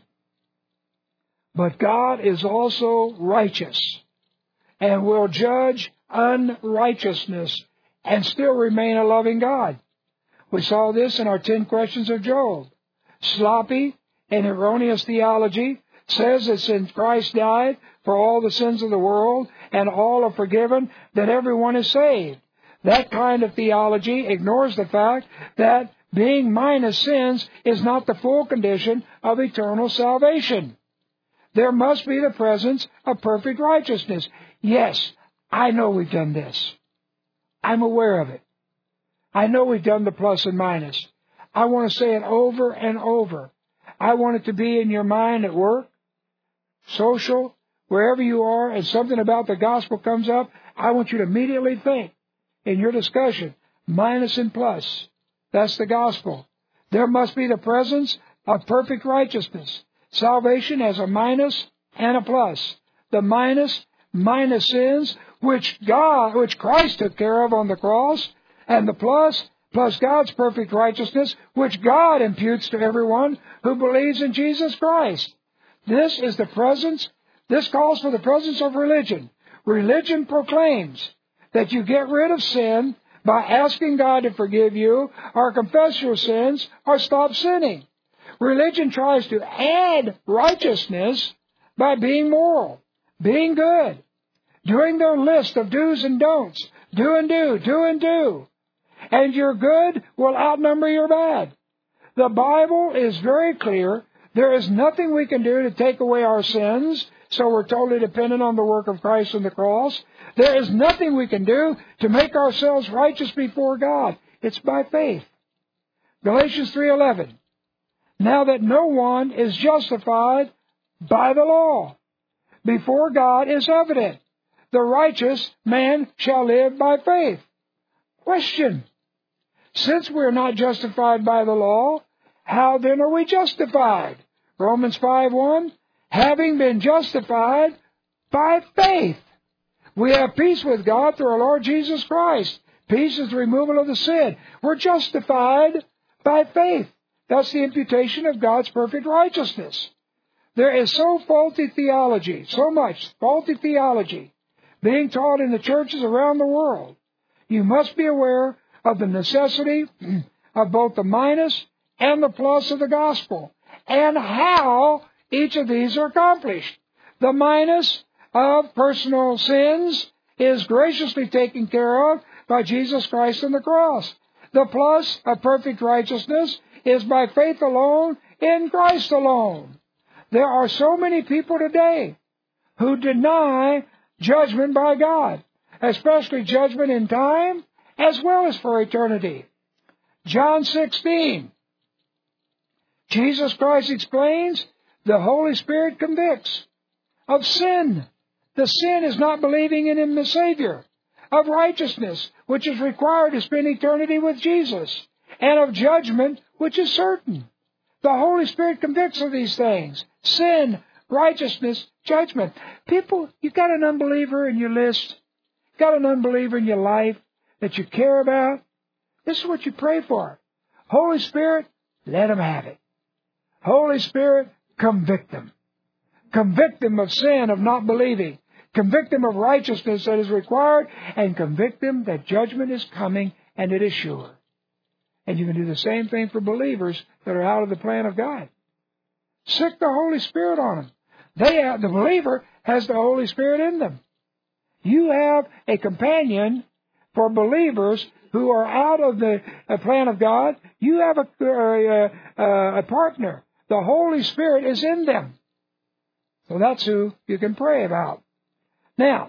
Speaker 1: but God is also righteous and will judge unrighteousness and still remain a loving God. We saw this in our 10 questions of Job. Sloppy and erroneous theology says that since Christ died for all the sins of the world and all are forgiven, that everyone is saved. That kind of theology ignores the fact that being minus sins is not the full condition of eternal salvation. There must be the presence of perfect righteousness. Yes, I know we've done this. I'm aware of it. I know we've done the plus and minus. I want to say it over and over. I want it to be in your mind at work, social, wherever you are, and something about the gospel comes up. I want you to immediately think in your discussion, minus and plus. That's the gospel. There must be the presence of perfect righteousness. Salvation has a minus and a plus. The minus sins, which Christ took care of on the cross, and the plus God's perfect righteousness, which God imputes to everyone who believes in Jesus Christ. This is the presence. This calls for the presence of religion. Religion proclaims that you get rid of sin by asking God to forgive you, or confess your sins, or stop sinning. Religion tries to add righteousness by being moral, being good, doing their list of do's and don'ts. Do and do, do and do. And your good will outnumber your bad. The Bible is very clear. There is nothing we can do to take away our sins, so we're totally dependent on the work of Christ on the cross. There is nothing we can do to make ourselves righteous before God. It's by faith. Galatians 3:11. Now that no one is justified by the law, before God is evident. The righteous man shall live by faith. Question. Since we're not justified by the law, how then are we justified? Romans 5:1. Having been justified by faith, we have peace with God through our Lord Jesus Christ. Peace is the removal of the sin. We're justified by faith. That's the imputation of God's perfect righteousness. There is so much faulty theology being taught in the churches around the world. You must be aware of the necessity of both the minus and the plus of the gospel, and how each of these are accomplished. The minus of personal sins is graciously taken care of by Jesus Christ on the cross. The plus of perfect righteousness is by faith alone, in Christ alone. There are so many people today who deny judgment by God, especially judgment in time as well as for eternity. John 16. Jesus Christ explains the Holy Spirit convicts of sin. The sin is not believing in Him as Savior. Of righteousness, which is required to spend eternity with Jesus. And of judgment, which is certain. The Holy Spirit convicts of these things. Sin, righteousness, judgment. People, you've got an unbeliever in your list. You've got an unbeliever in your life that you care about. This is what you pray for. Holy Spirit, let them have it. Holy Spirit, convict them. Convict them of sin, of not believing. Convict them of righteousness that is required, and convict them that judgment is coming and it is sure. And you can do the same thing for believers that are out of the plan of God. Sick the Holy Spirit on them. The believer has the Holy Spirit in them. You have a companion for believers who are out of the plan of God. You have a partner. The Holy Spirit is in them. So that's who you can pray about. Now,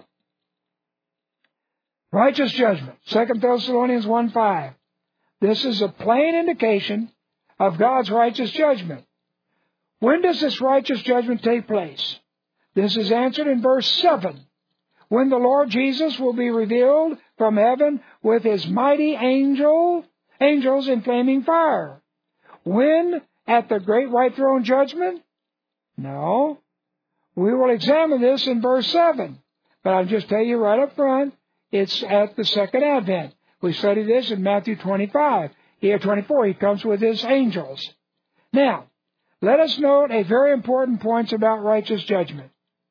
Speaker 1: righteous judgment. 2 Thessalonians 1:5. This is a plain indication of God's righteous judgment. When does this righteous judgment take place? This is answered in verse 7. When the Lord Jesus will be revealed from heaven with His mighty angels in flaming fire. When? At the great white throne judgment? No. We will examine this in verse 7. But I'll just tell you right up front, it's at the second advent. We studied this in Matthew 25. Here, 24, He comes with His angels. Now, let us note a very important point about righteous judgment.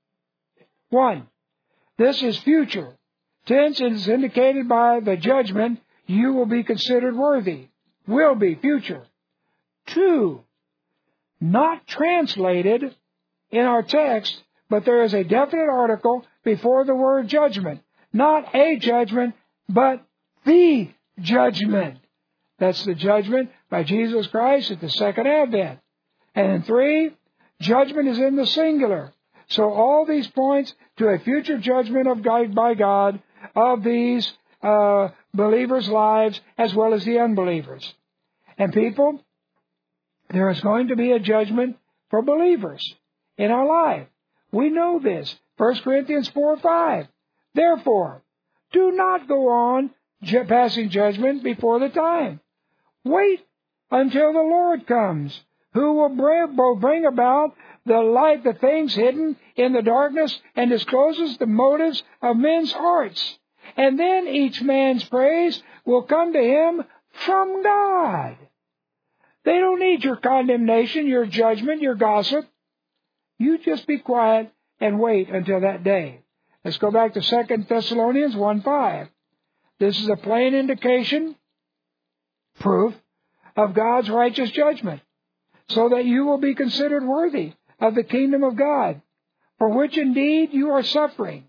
Speaker 1: 1. This is future. Tense is indicated by the judgment, you will be considered worthy. Will be, future. 2. Not translated in our text, but there is a definite article before the word judgment. Not a judgment, but the judgment. That's the judgment by Jesus Christ at the second advent. And 3, judgment is in the singular. So all these points to a future judgment of God by God of these believers' lives as well as the unbelievers. And people, there is going to be a judgment for believers in our life. We know this. 1 Corinthians 4:5. Therefore, do not go on passing judgment before the time. Wait until the Lord comes, who will bring about the light, the things hidden in the darkness, and discloses the motives of men's hearts. And then each man's praise will come to him from God. They don't need your condemnation, your judgment, your gossip. You just be quiet and wait until that day. Let's go back to 2 Thessalonians 1:5. This is a plain indication, proof, of God's righteous judgment, so that you will be considered worthy of the kingdom of God, for which indeed you are suffering.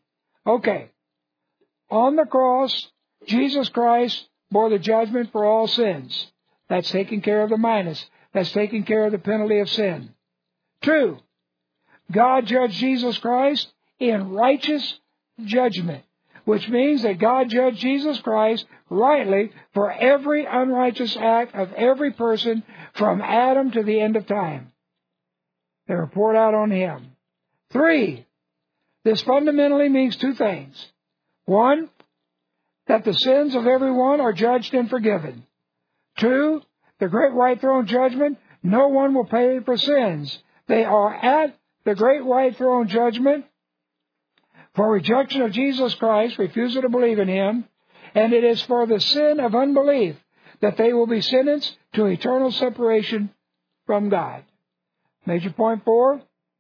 Speaker 1: Okay. On the cross, Jesus Christ bore the judgment for all sins. That's taking care of the minus. That's taking care of the penalty of sin. 2, God judged Jesus Christ in righteous judgment, which means that God judged Jesus Christ rightly for every unrighteous act of every person from Adam to the end of time. They were poured out on him. 3, this fundamentally means 2 things. 1, that the sins of everyone are judged and forgiven. 2, the great white throne judgment, no one will pay for sins. They are at the great white throne judgment for rejection of Jesus Christ, refusal to believe in Him, and it is for the sin of unbelief that they will be sentenced to eternal separation from God. Major point 4.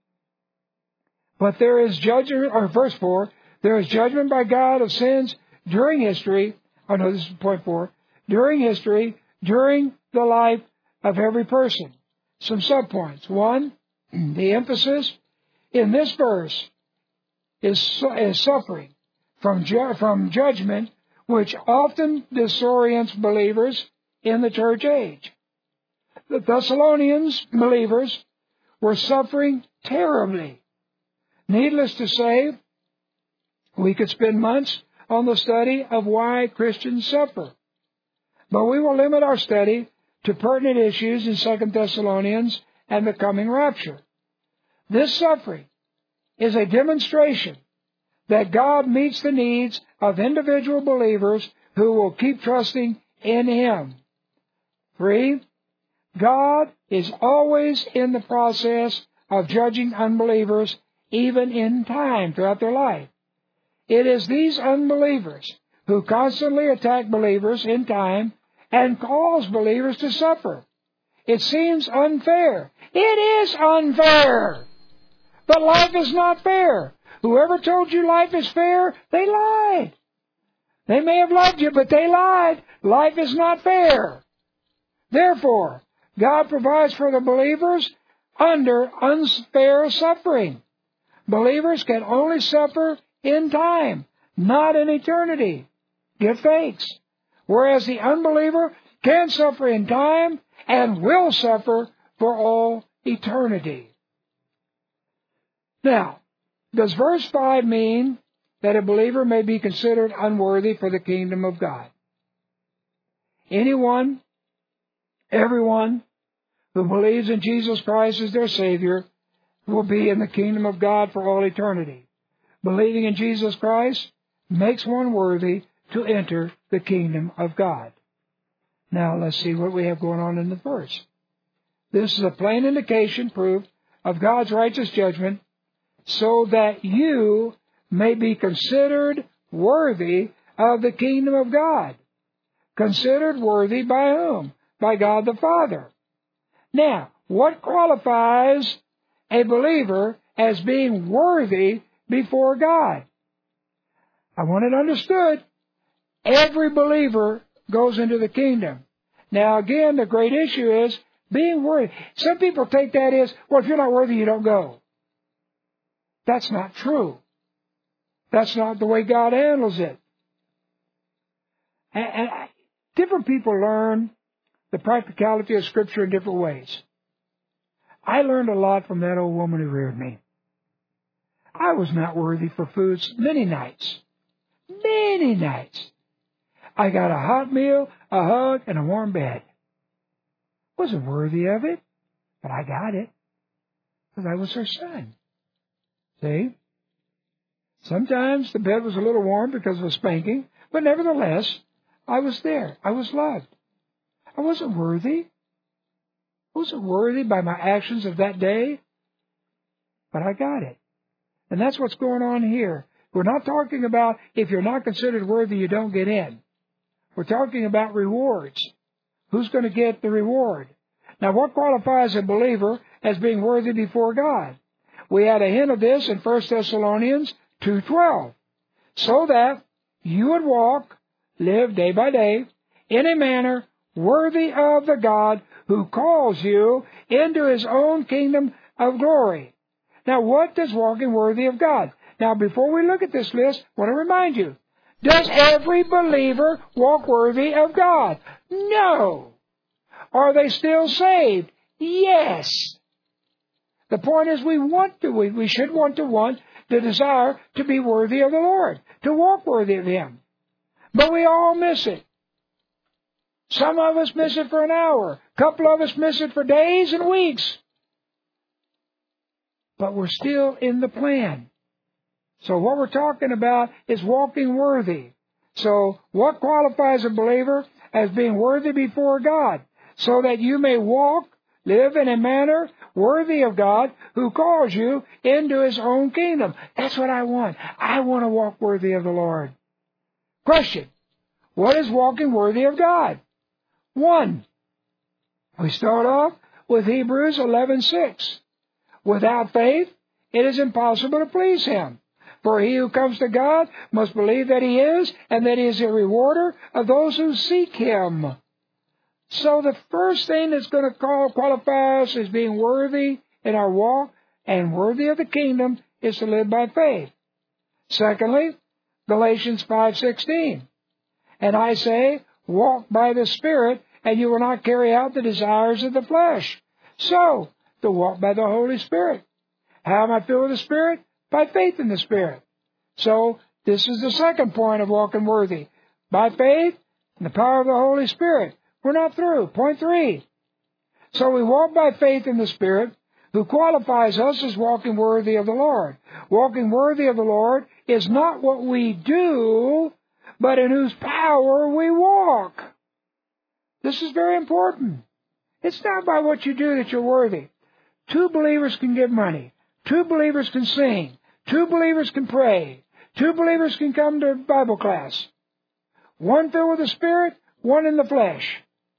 Speaker 1: But there is judgment, or verse 4, there is judgment by God of sins during history. Oh no, this is point 4. During history, during the life of every person. Some subpoints. 1, the emphasis in this verse is suffering from judgment, which often disorients believers in the church age. The Thessalonians, believers, were suffering terribly. Needless to say, we could spend months on the study of why Christians suffer. But we will limit our study to pertinent issues in 2 Thessalonians and the coming rapture. This suffering is a demonstration that God meets the needs of individual believers who will keep trusting in Him. 3, God is always in the process of judging unbelievers, even in time throughout their life. It is these unbelievers who constantly attack believers in time and cause believers to suffer. It seems unfair. It is unfair. But life is not fair. Whoever told you life is fair, they lied. They may have loved you, but they lied. Life is not fair. Therefore, God provides for the believers under unfair suffering. Believers can only suffer in time, not in eternity. Give thanks. Whereas the unbeliever can suffer in time and will suffer for all eternity. Now, does verse 5 mean that a believer may be considered unworthy for the kingdom of God? Anyone, everyone who believes in Jesus Christ as their Savior will be in the kingdom of God for all eternity. Believing in Jesus Christ makes one worthy to enter the kingdom of God. Now let's see what we have going on in the verse. This is a plain indication, proof of God's righteous judgment, so that you may be considered worthy of the kingdom of God. Considered worthy by whom? By God the Father. Now, what qualifies a believer as being worthy before God? I want it understood. Every believer goes into the kingdom. Now again, the great issue is being worthy. Some people take that as, well, if you're not worthy, you don't go. That's not true. That's not the way God handles it. And different people learn the practicality of Scripture in different ways. I learned a lot from that old woman who reared me. I was not worthy for foods many nights. Many nights. I got a hot meal, a hug, and a warm bed. Wasn't worthy of it, but I got it because I was her son. See? Sometimes the bed was a little warm because of a spanking, but nevertheless, I was there. I was loved. I wasn't worthy. I wasn't worthy by my actions of that day, but I got it. And that's what's going on here. We're not talking about if you're not considered worthy, you don't get in. We're talking about rewards. Who's going to get the reward? Now, what qualifies a believer as being worthy before God? We had a hint of this in 1 Thessalonians 2:12. So that you would walk, live day by day, in a manner worthy of the God who calls you into His own kingdom of glory. Now, what does walking worthy of God? Now, before we look at this list, I want to remind you, does every believer walk worthy of God? No. Are they still saved? Yes. The point is we should want the desire to be worthy of the Lord, to walk worthy of Him. But we all miss it. Some of us miss it for an hour. A couple of us miss it for days and weeks. But we're still in the plan. So what we're talking about is walking worthy. So what qualifies a believer as being worthy before God? So that you may live in a manner worthy of God who calls you into His own kingdom. That's what I want. I want to walk worthy of the Lord. Question. What is walking worthy of God? 1. We start off with Hebrews 11:6. Without faith, it is impossible to please Him. For he who comes to God must believe that He is, and that He is a rewarder of those who seek Him. So the first thing that's going to qualify us as being worthy in our walk and worthy of the kingdom is to live by faith. Secondly, Galatians 5:16. And I say, walk by the Spirit, and you will not carry out the desires of the flesh. So, to walk by the Holy Spirit. How am I filled with the Spirit? By faith in the Spirit. So, this is the second point of walking worthy. By faith and the power of the Holy Spirit. We're not through. Point 3. So we walk by faith in the Spirit, who qualifies us as walking worthy of the Lord. Walking worthy of the Lord is not what we do, but in whose power we walk. This is very important. It's not by what you do that you're worthy. 2 believers can give money. 2 believers can sing. 2 believers can pray. 2 believers can come to Bible class. 1 filled with the Spirit, 1 in the flesh.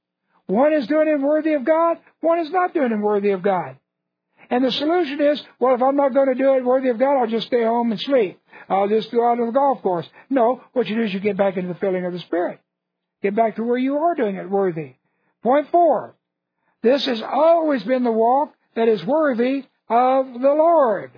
Speaker 1: 1 is doing it worthy of God, 1 is not doing it worthy of God. And the solution is, well, if I'm not going to do it worthy of God, I'll just stay home and sleep. I'll just go out on the golf course. No, what you do is you get back into the filling of the Spirit. Get back to where you are doing it worthy. Point 4. This has always been the walk that is worthy of the Lord.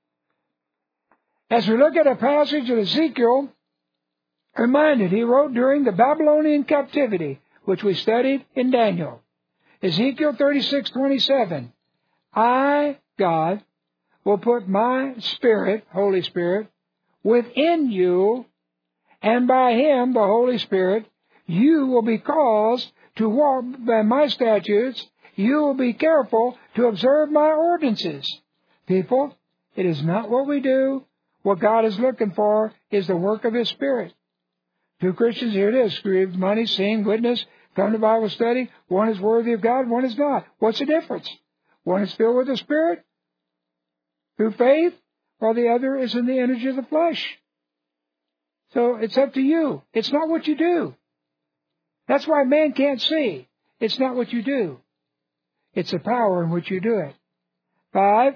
Speaker 1: As we look at a passage of Ezekiel, reminded he wrote during the Babylonian captivity, which we studied in Daniel. Ezekiel 36:27. I, God, will put my Spirit, Holy Spirit, within you, and by Him, the Holy Spirit, you will be caused to walk by my statutes. You will be careful to observe my ordinances. People, it is not what we do. What God is looking for is the work of His Spirit. 2 Christians, here it is, give money, sing, witness, come to Bible study. 1 is worthy of God, 1 is not. What's the difference? 1 is filled with the Spirit through faith, while the other is in the energy of the flesh. So it's up to you. It's not what you do. That's why man can't see. It's not what you do. It's the power in which you do it. 5.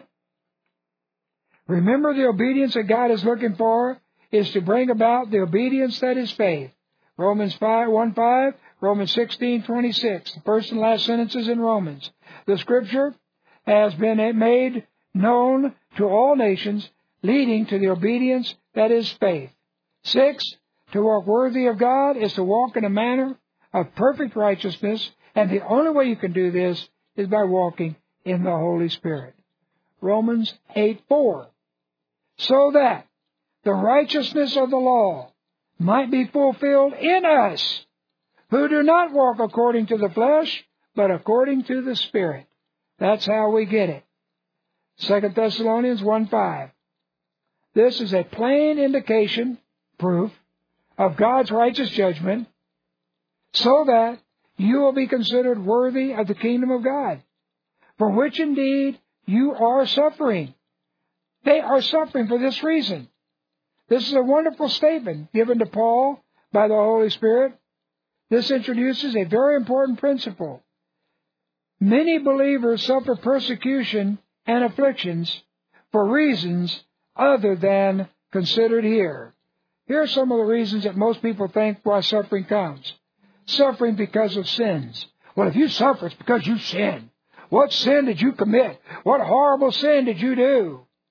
Speaker 1: Remember, the obedience that God is looking for is to bring about the obedience that is faith. Romans 1:5, Romans 16:26. The first and last sentences in Romans. The Scripture has been made known to all nations, leading to the obedience that is faith. 6. To walk worthy of God is to walk in a manner of perfect righteousness, and the only way you can do this is by walking in the Holy Spirit. Romans 8:4. So that the righteousness of the law might be fulfilled in us, who do not walk according to the flesh, but according to the Spirit. That's how we get it. 2 Thessalonians 1:5. This is a plain indication, proof, of God's righteous judgment, so that you will be considered worthy of the kingdom of God, for which indeed you are suffering. They are suffering for this reason. This is a wonderful statement given to Paul by the Holy Spirit. This introduces a very important principle. Many believers suffer persecution and afflictions for reasons other than considered here. Here are some of the reasons that most people think why suffering comes. Suffering because of sins. Well, if you suffer, it's because you sinned. What sin did you commit? What horrible sin did you do?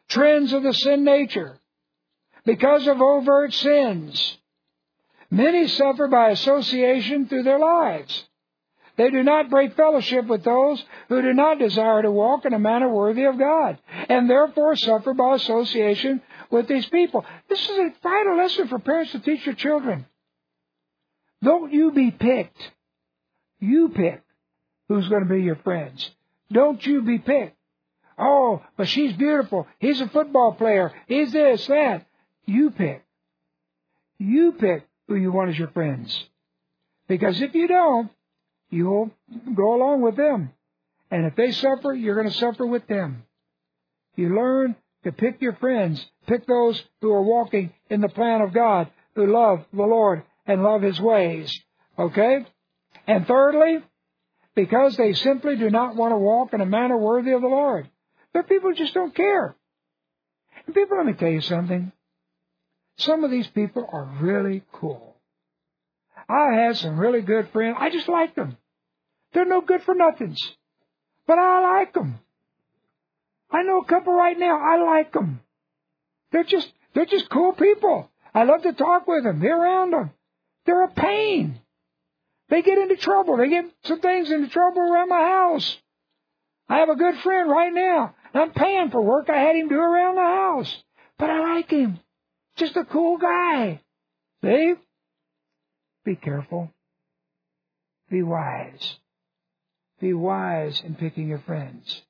Speaker 1: trends of the sin nature, because of overt sins. Many suffer by association through their lives. They do not break fellowship with those who do not desire to walk in a manner worthy of God, and therefore suffer by association with these people. This is a vital lesson for parents to teach your children. Don't you be picked. You pick who's going to be your friends. Don't you be picked. Oh, but she's beautiful. He's a football player. He's this, that. You pick. You pick who you want as your friends. Because if you don't, you'll go along with them. And if they suffer, you're going to suffer with them. You learn to pick your friends. Pick those who are walking in the plan of God, who love the Lord and love His ways. Okay? And thirdly, because they simply do not want to walk in a manner worthy of the Lord. There are people who just don't care. And people, let me tell you something. Some of these people are really cool. I had some really good friends. I just like them. They're no good for nothings. But I like them. I know a couple right now. I like them. They're just cool people. I love to talk with them. Be around them. They're a pain. They get into trouble. They get some things into trouble around my house. I have a good friend right now. I'm paying for work I had him do around the house. But I like him. Just a cool guy. See? Be careful. Be wise. Be wise in picking your friends.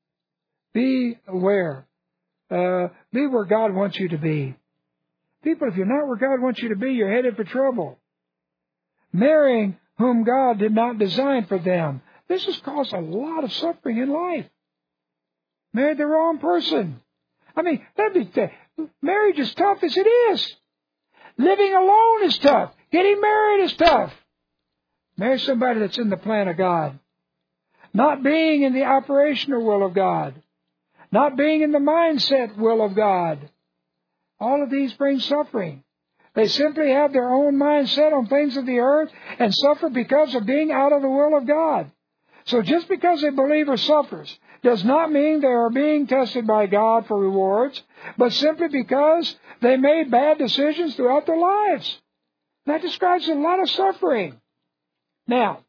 Speaker 1: Be aware. Be where God wants you to be. People, if you're not where God wants you to be, you're headed for trouble. Marrying whom God did not design for them. This has caused a lot of suffering in life. Married the wrong person. I mean, marriage is tough as it is. Living alone is tough. Getting married is tough. Marry somebody that's in the plan of God. Not being in the operational will of God. Not being in the mindset will of God. All of these bring suffering. They simply have their own mindset on things of the earth and suffer because of being out of the will of God. So just because a believer suffers does not mean they are being tested by God for rewards, but simply because they made bad decisions throughout their lives. That describes a lot of suffering. Now,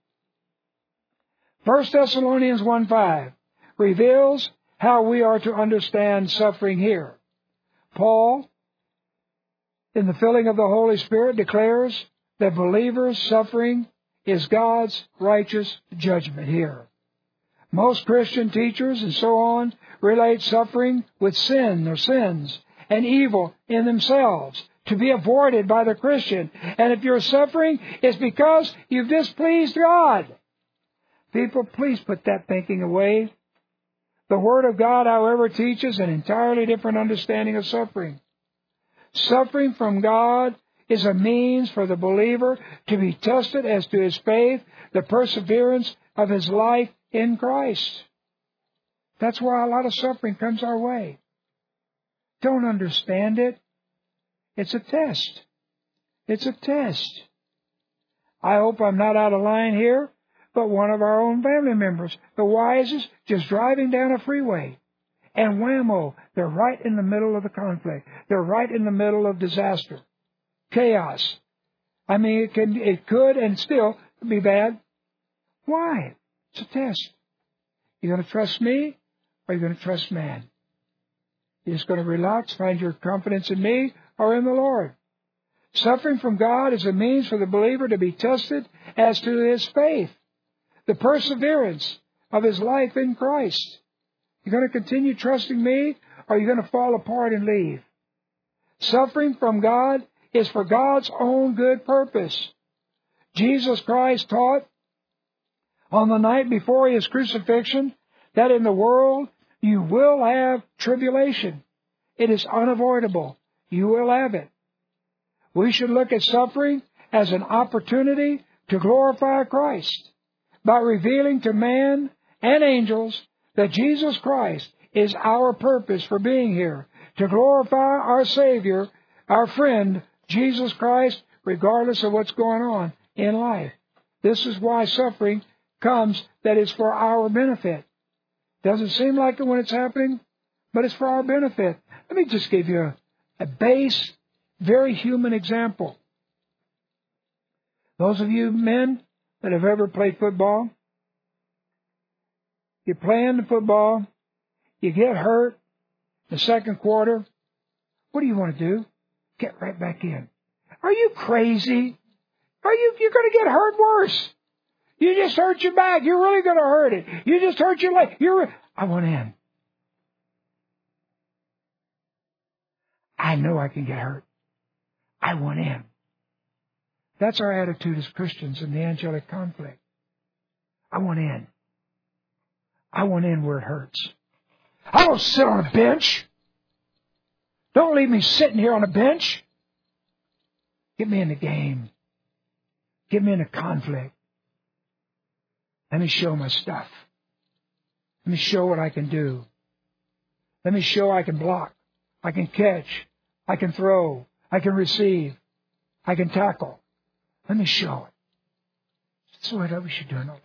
Speaker 1: 1 Thessalonians 1:5 reveals how we are to understand suffering here. Paul, in the filling of the Holy Spirit, declares that believers' suffering is God's righteous judgment here. Most Christian teachers and so on relate suffering with sin or sins and evil in themselves to be avoided by the Christian. And if you're suffering, it's because you've displeased God. People, please put that thinking away. The Word of God, however, teaches an entirely different understanding of suffering. Suffering from God is a means for the believer to be tested as to his faith, the perseverance of his life in Christ. That's why a lot of suffering comes our way. Don't understand it. It's a test. It's a test. I hope I'm not out of line here, but one of our own family members, the wisest, just driving down a freeway. And whammo, they're right in the middle of the conflict. They're right in the middle of disaster. Chaos. I mean, it could and still be bad. Why? It's a test. You going to trust me or are you going to trust man? You're just going to relax, find your confidence in me or in the Lord. Suffering from God is a means for the believer to be tested as to his faith, the perseverance of his life in Christ. You're going to continue trusting me or are you going to fall apart and leave? Suffering from God is for God's own good purpose. Jesus Christ taught on the night before His crucifixion that in the world you will have tribulation. It is unavoidable. You will have it. We should look at suffering as an opportunity to glorify Christ by revealing to man and angels that Jesus Christ is our purpose for being here, to glorify our Savior, our friend, Jesus Christ, regardless of what's going on in life. This is why suffering comes, that is for our benefit. Doesn't seem like it when it's happening, but it's for our benefit. Let me just give you a base, very human example. Those of you men that have ever played football, you're playing the football, you get hurt in the second quarter. What do you want to do? Get right back in. Are you crazy? You're going to get hurt worse. You just hurt your back. You're really going to hurt it. You just hurt your leg. I want in. I know I can get hurt. I want in. That's our attitude as Christians in the angelic conflict. I want in. I want in where it hurts. I don't sit on a bench. Don't leave me sitting here on a bench. Get me in the game. Get me in the conflict. Let me show my stuff. Let me show what I can do. Let me show I can block. I can catch. I can throw. I can receive. I can tackle. Let me show it. That's what we should do in our life.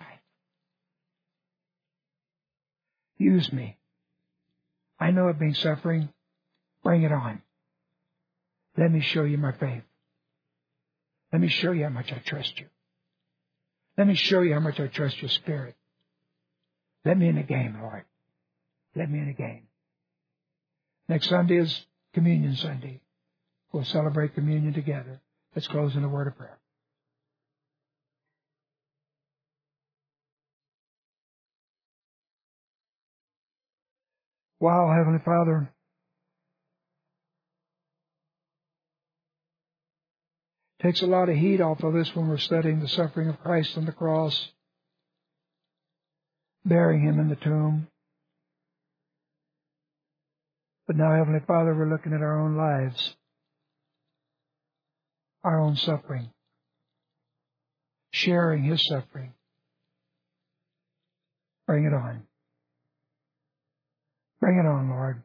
Speaker 1: Use me. I know I've been suffering. Bring it on. Let me show you my faith. Let me show you how much I trust you. Let me show you how much I trust your spirit. Let me in the game, Lord. Let me in the game. Next Sunday is Communion Sunday. We'll celebrate communion together. Let's close in a word of prayer. Wow, Heavenly Father, takes a lot of heat off of this when we're studying the suffering of Christ on the cross, burying Him in the tomb. But now, Heavenly Father, we're looking at our own lives, our own suffering, sharing His suffering. Bring it on. Bring it on, Lord.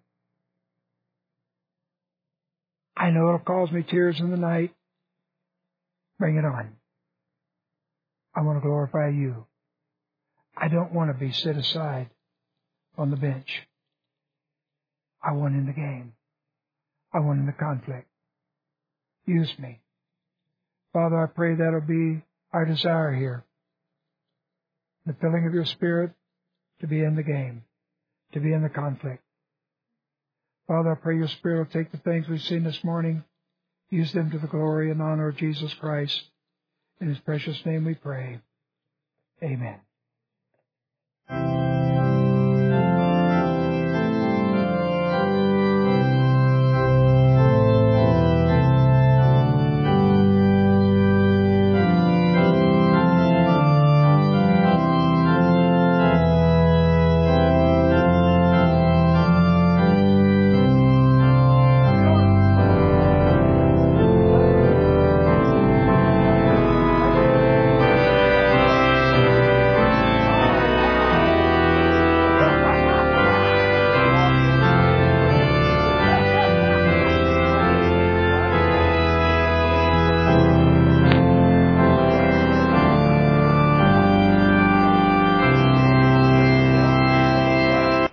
Speaker 1: I know it'll cause me tears in the night. Bring it on. I want to glorify you. I don't want to be set aside on the bench. I want in the game. I want in the conflict. Use me. Father, I pray that'll be our desire here. The filling of your Spirit to be in the game, to be in the conflict. Father, I pray your Spirit will take the things we've seen this morning, use them to the glory and honor of Jesus Christ. In His precious name we pray. Amen.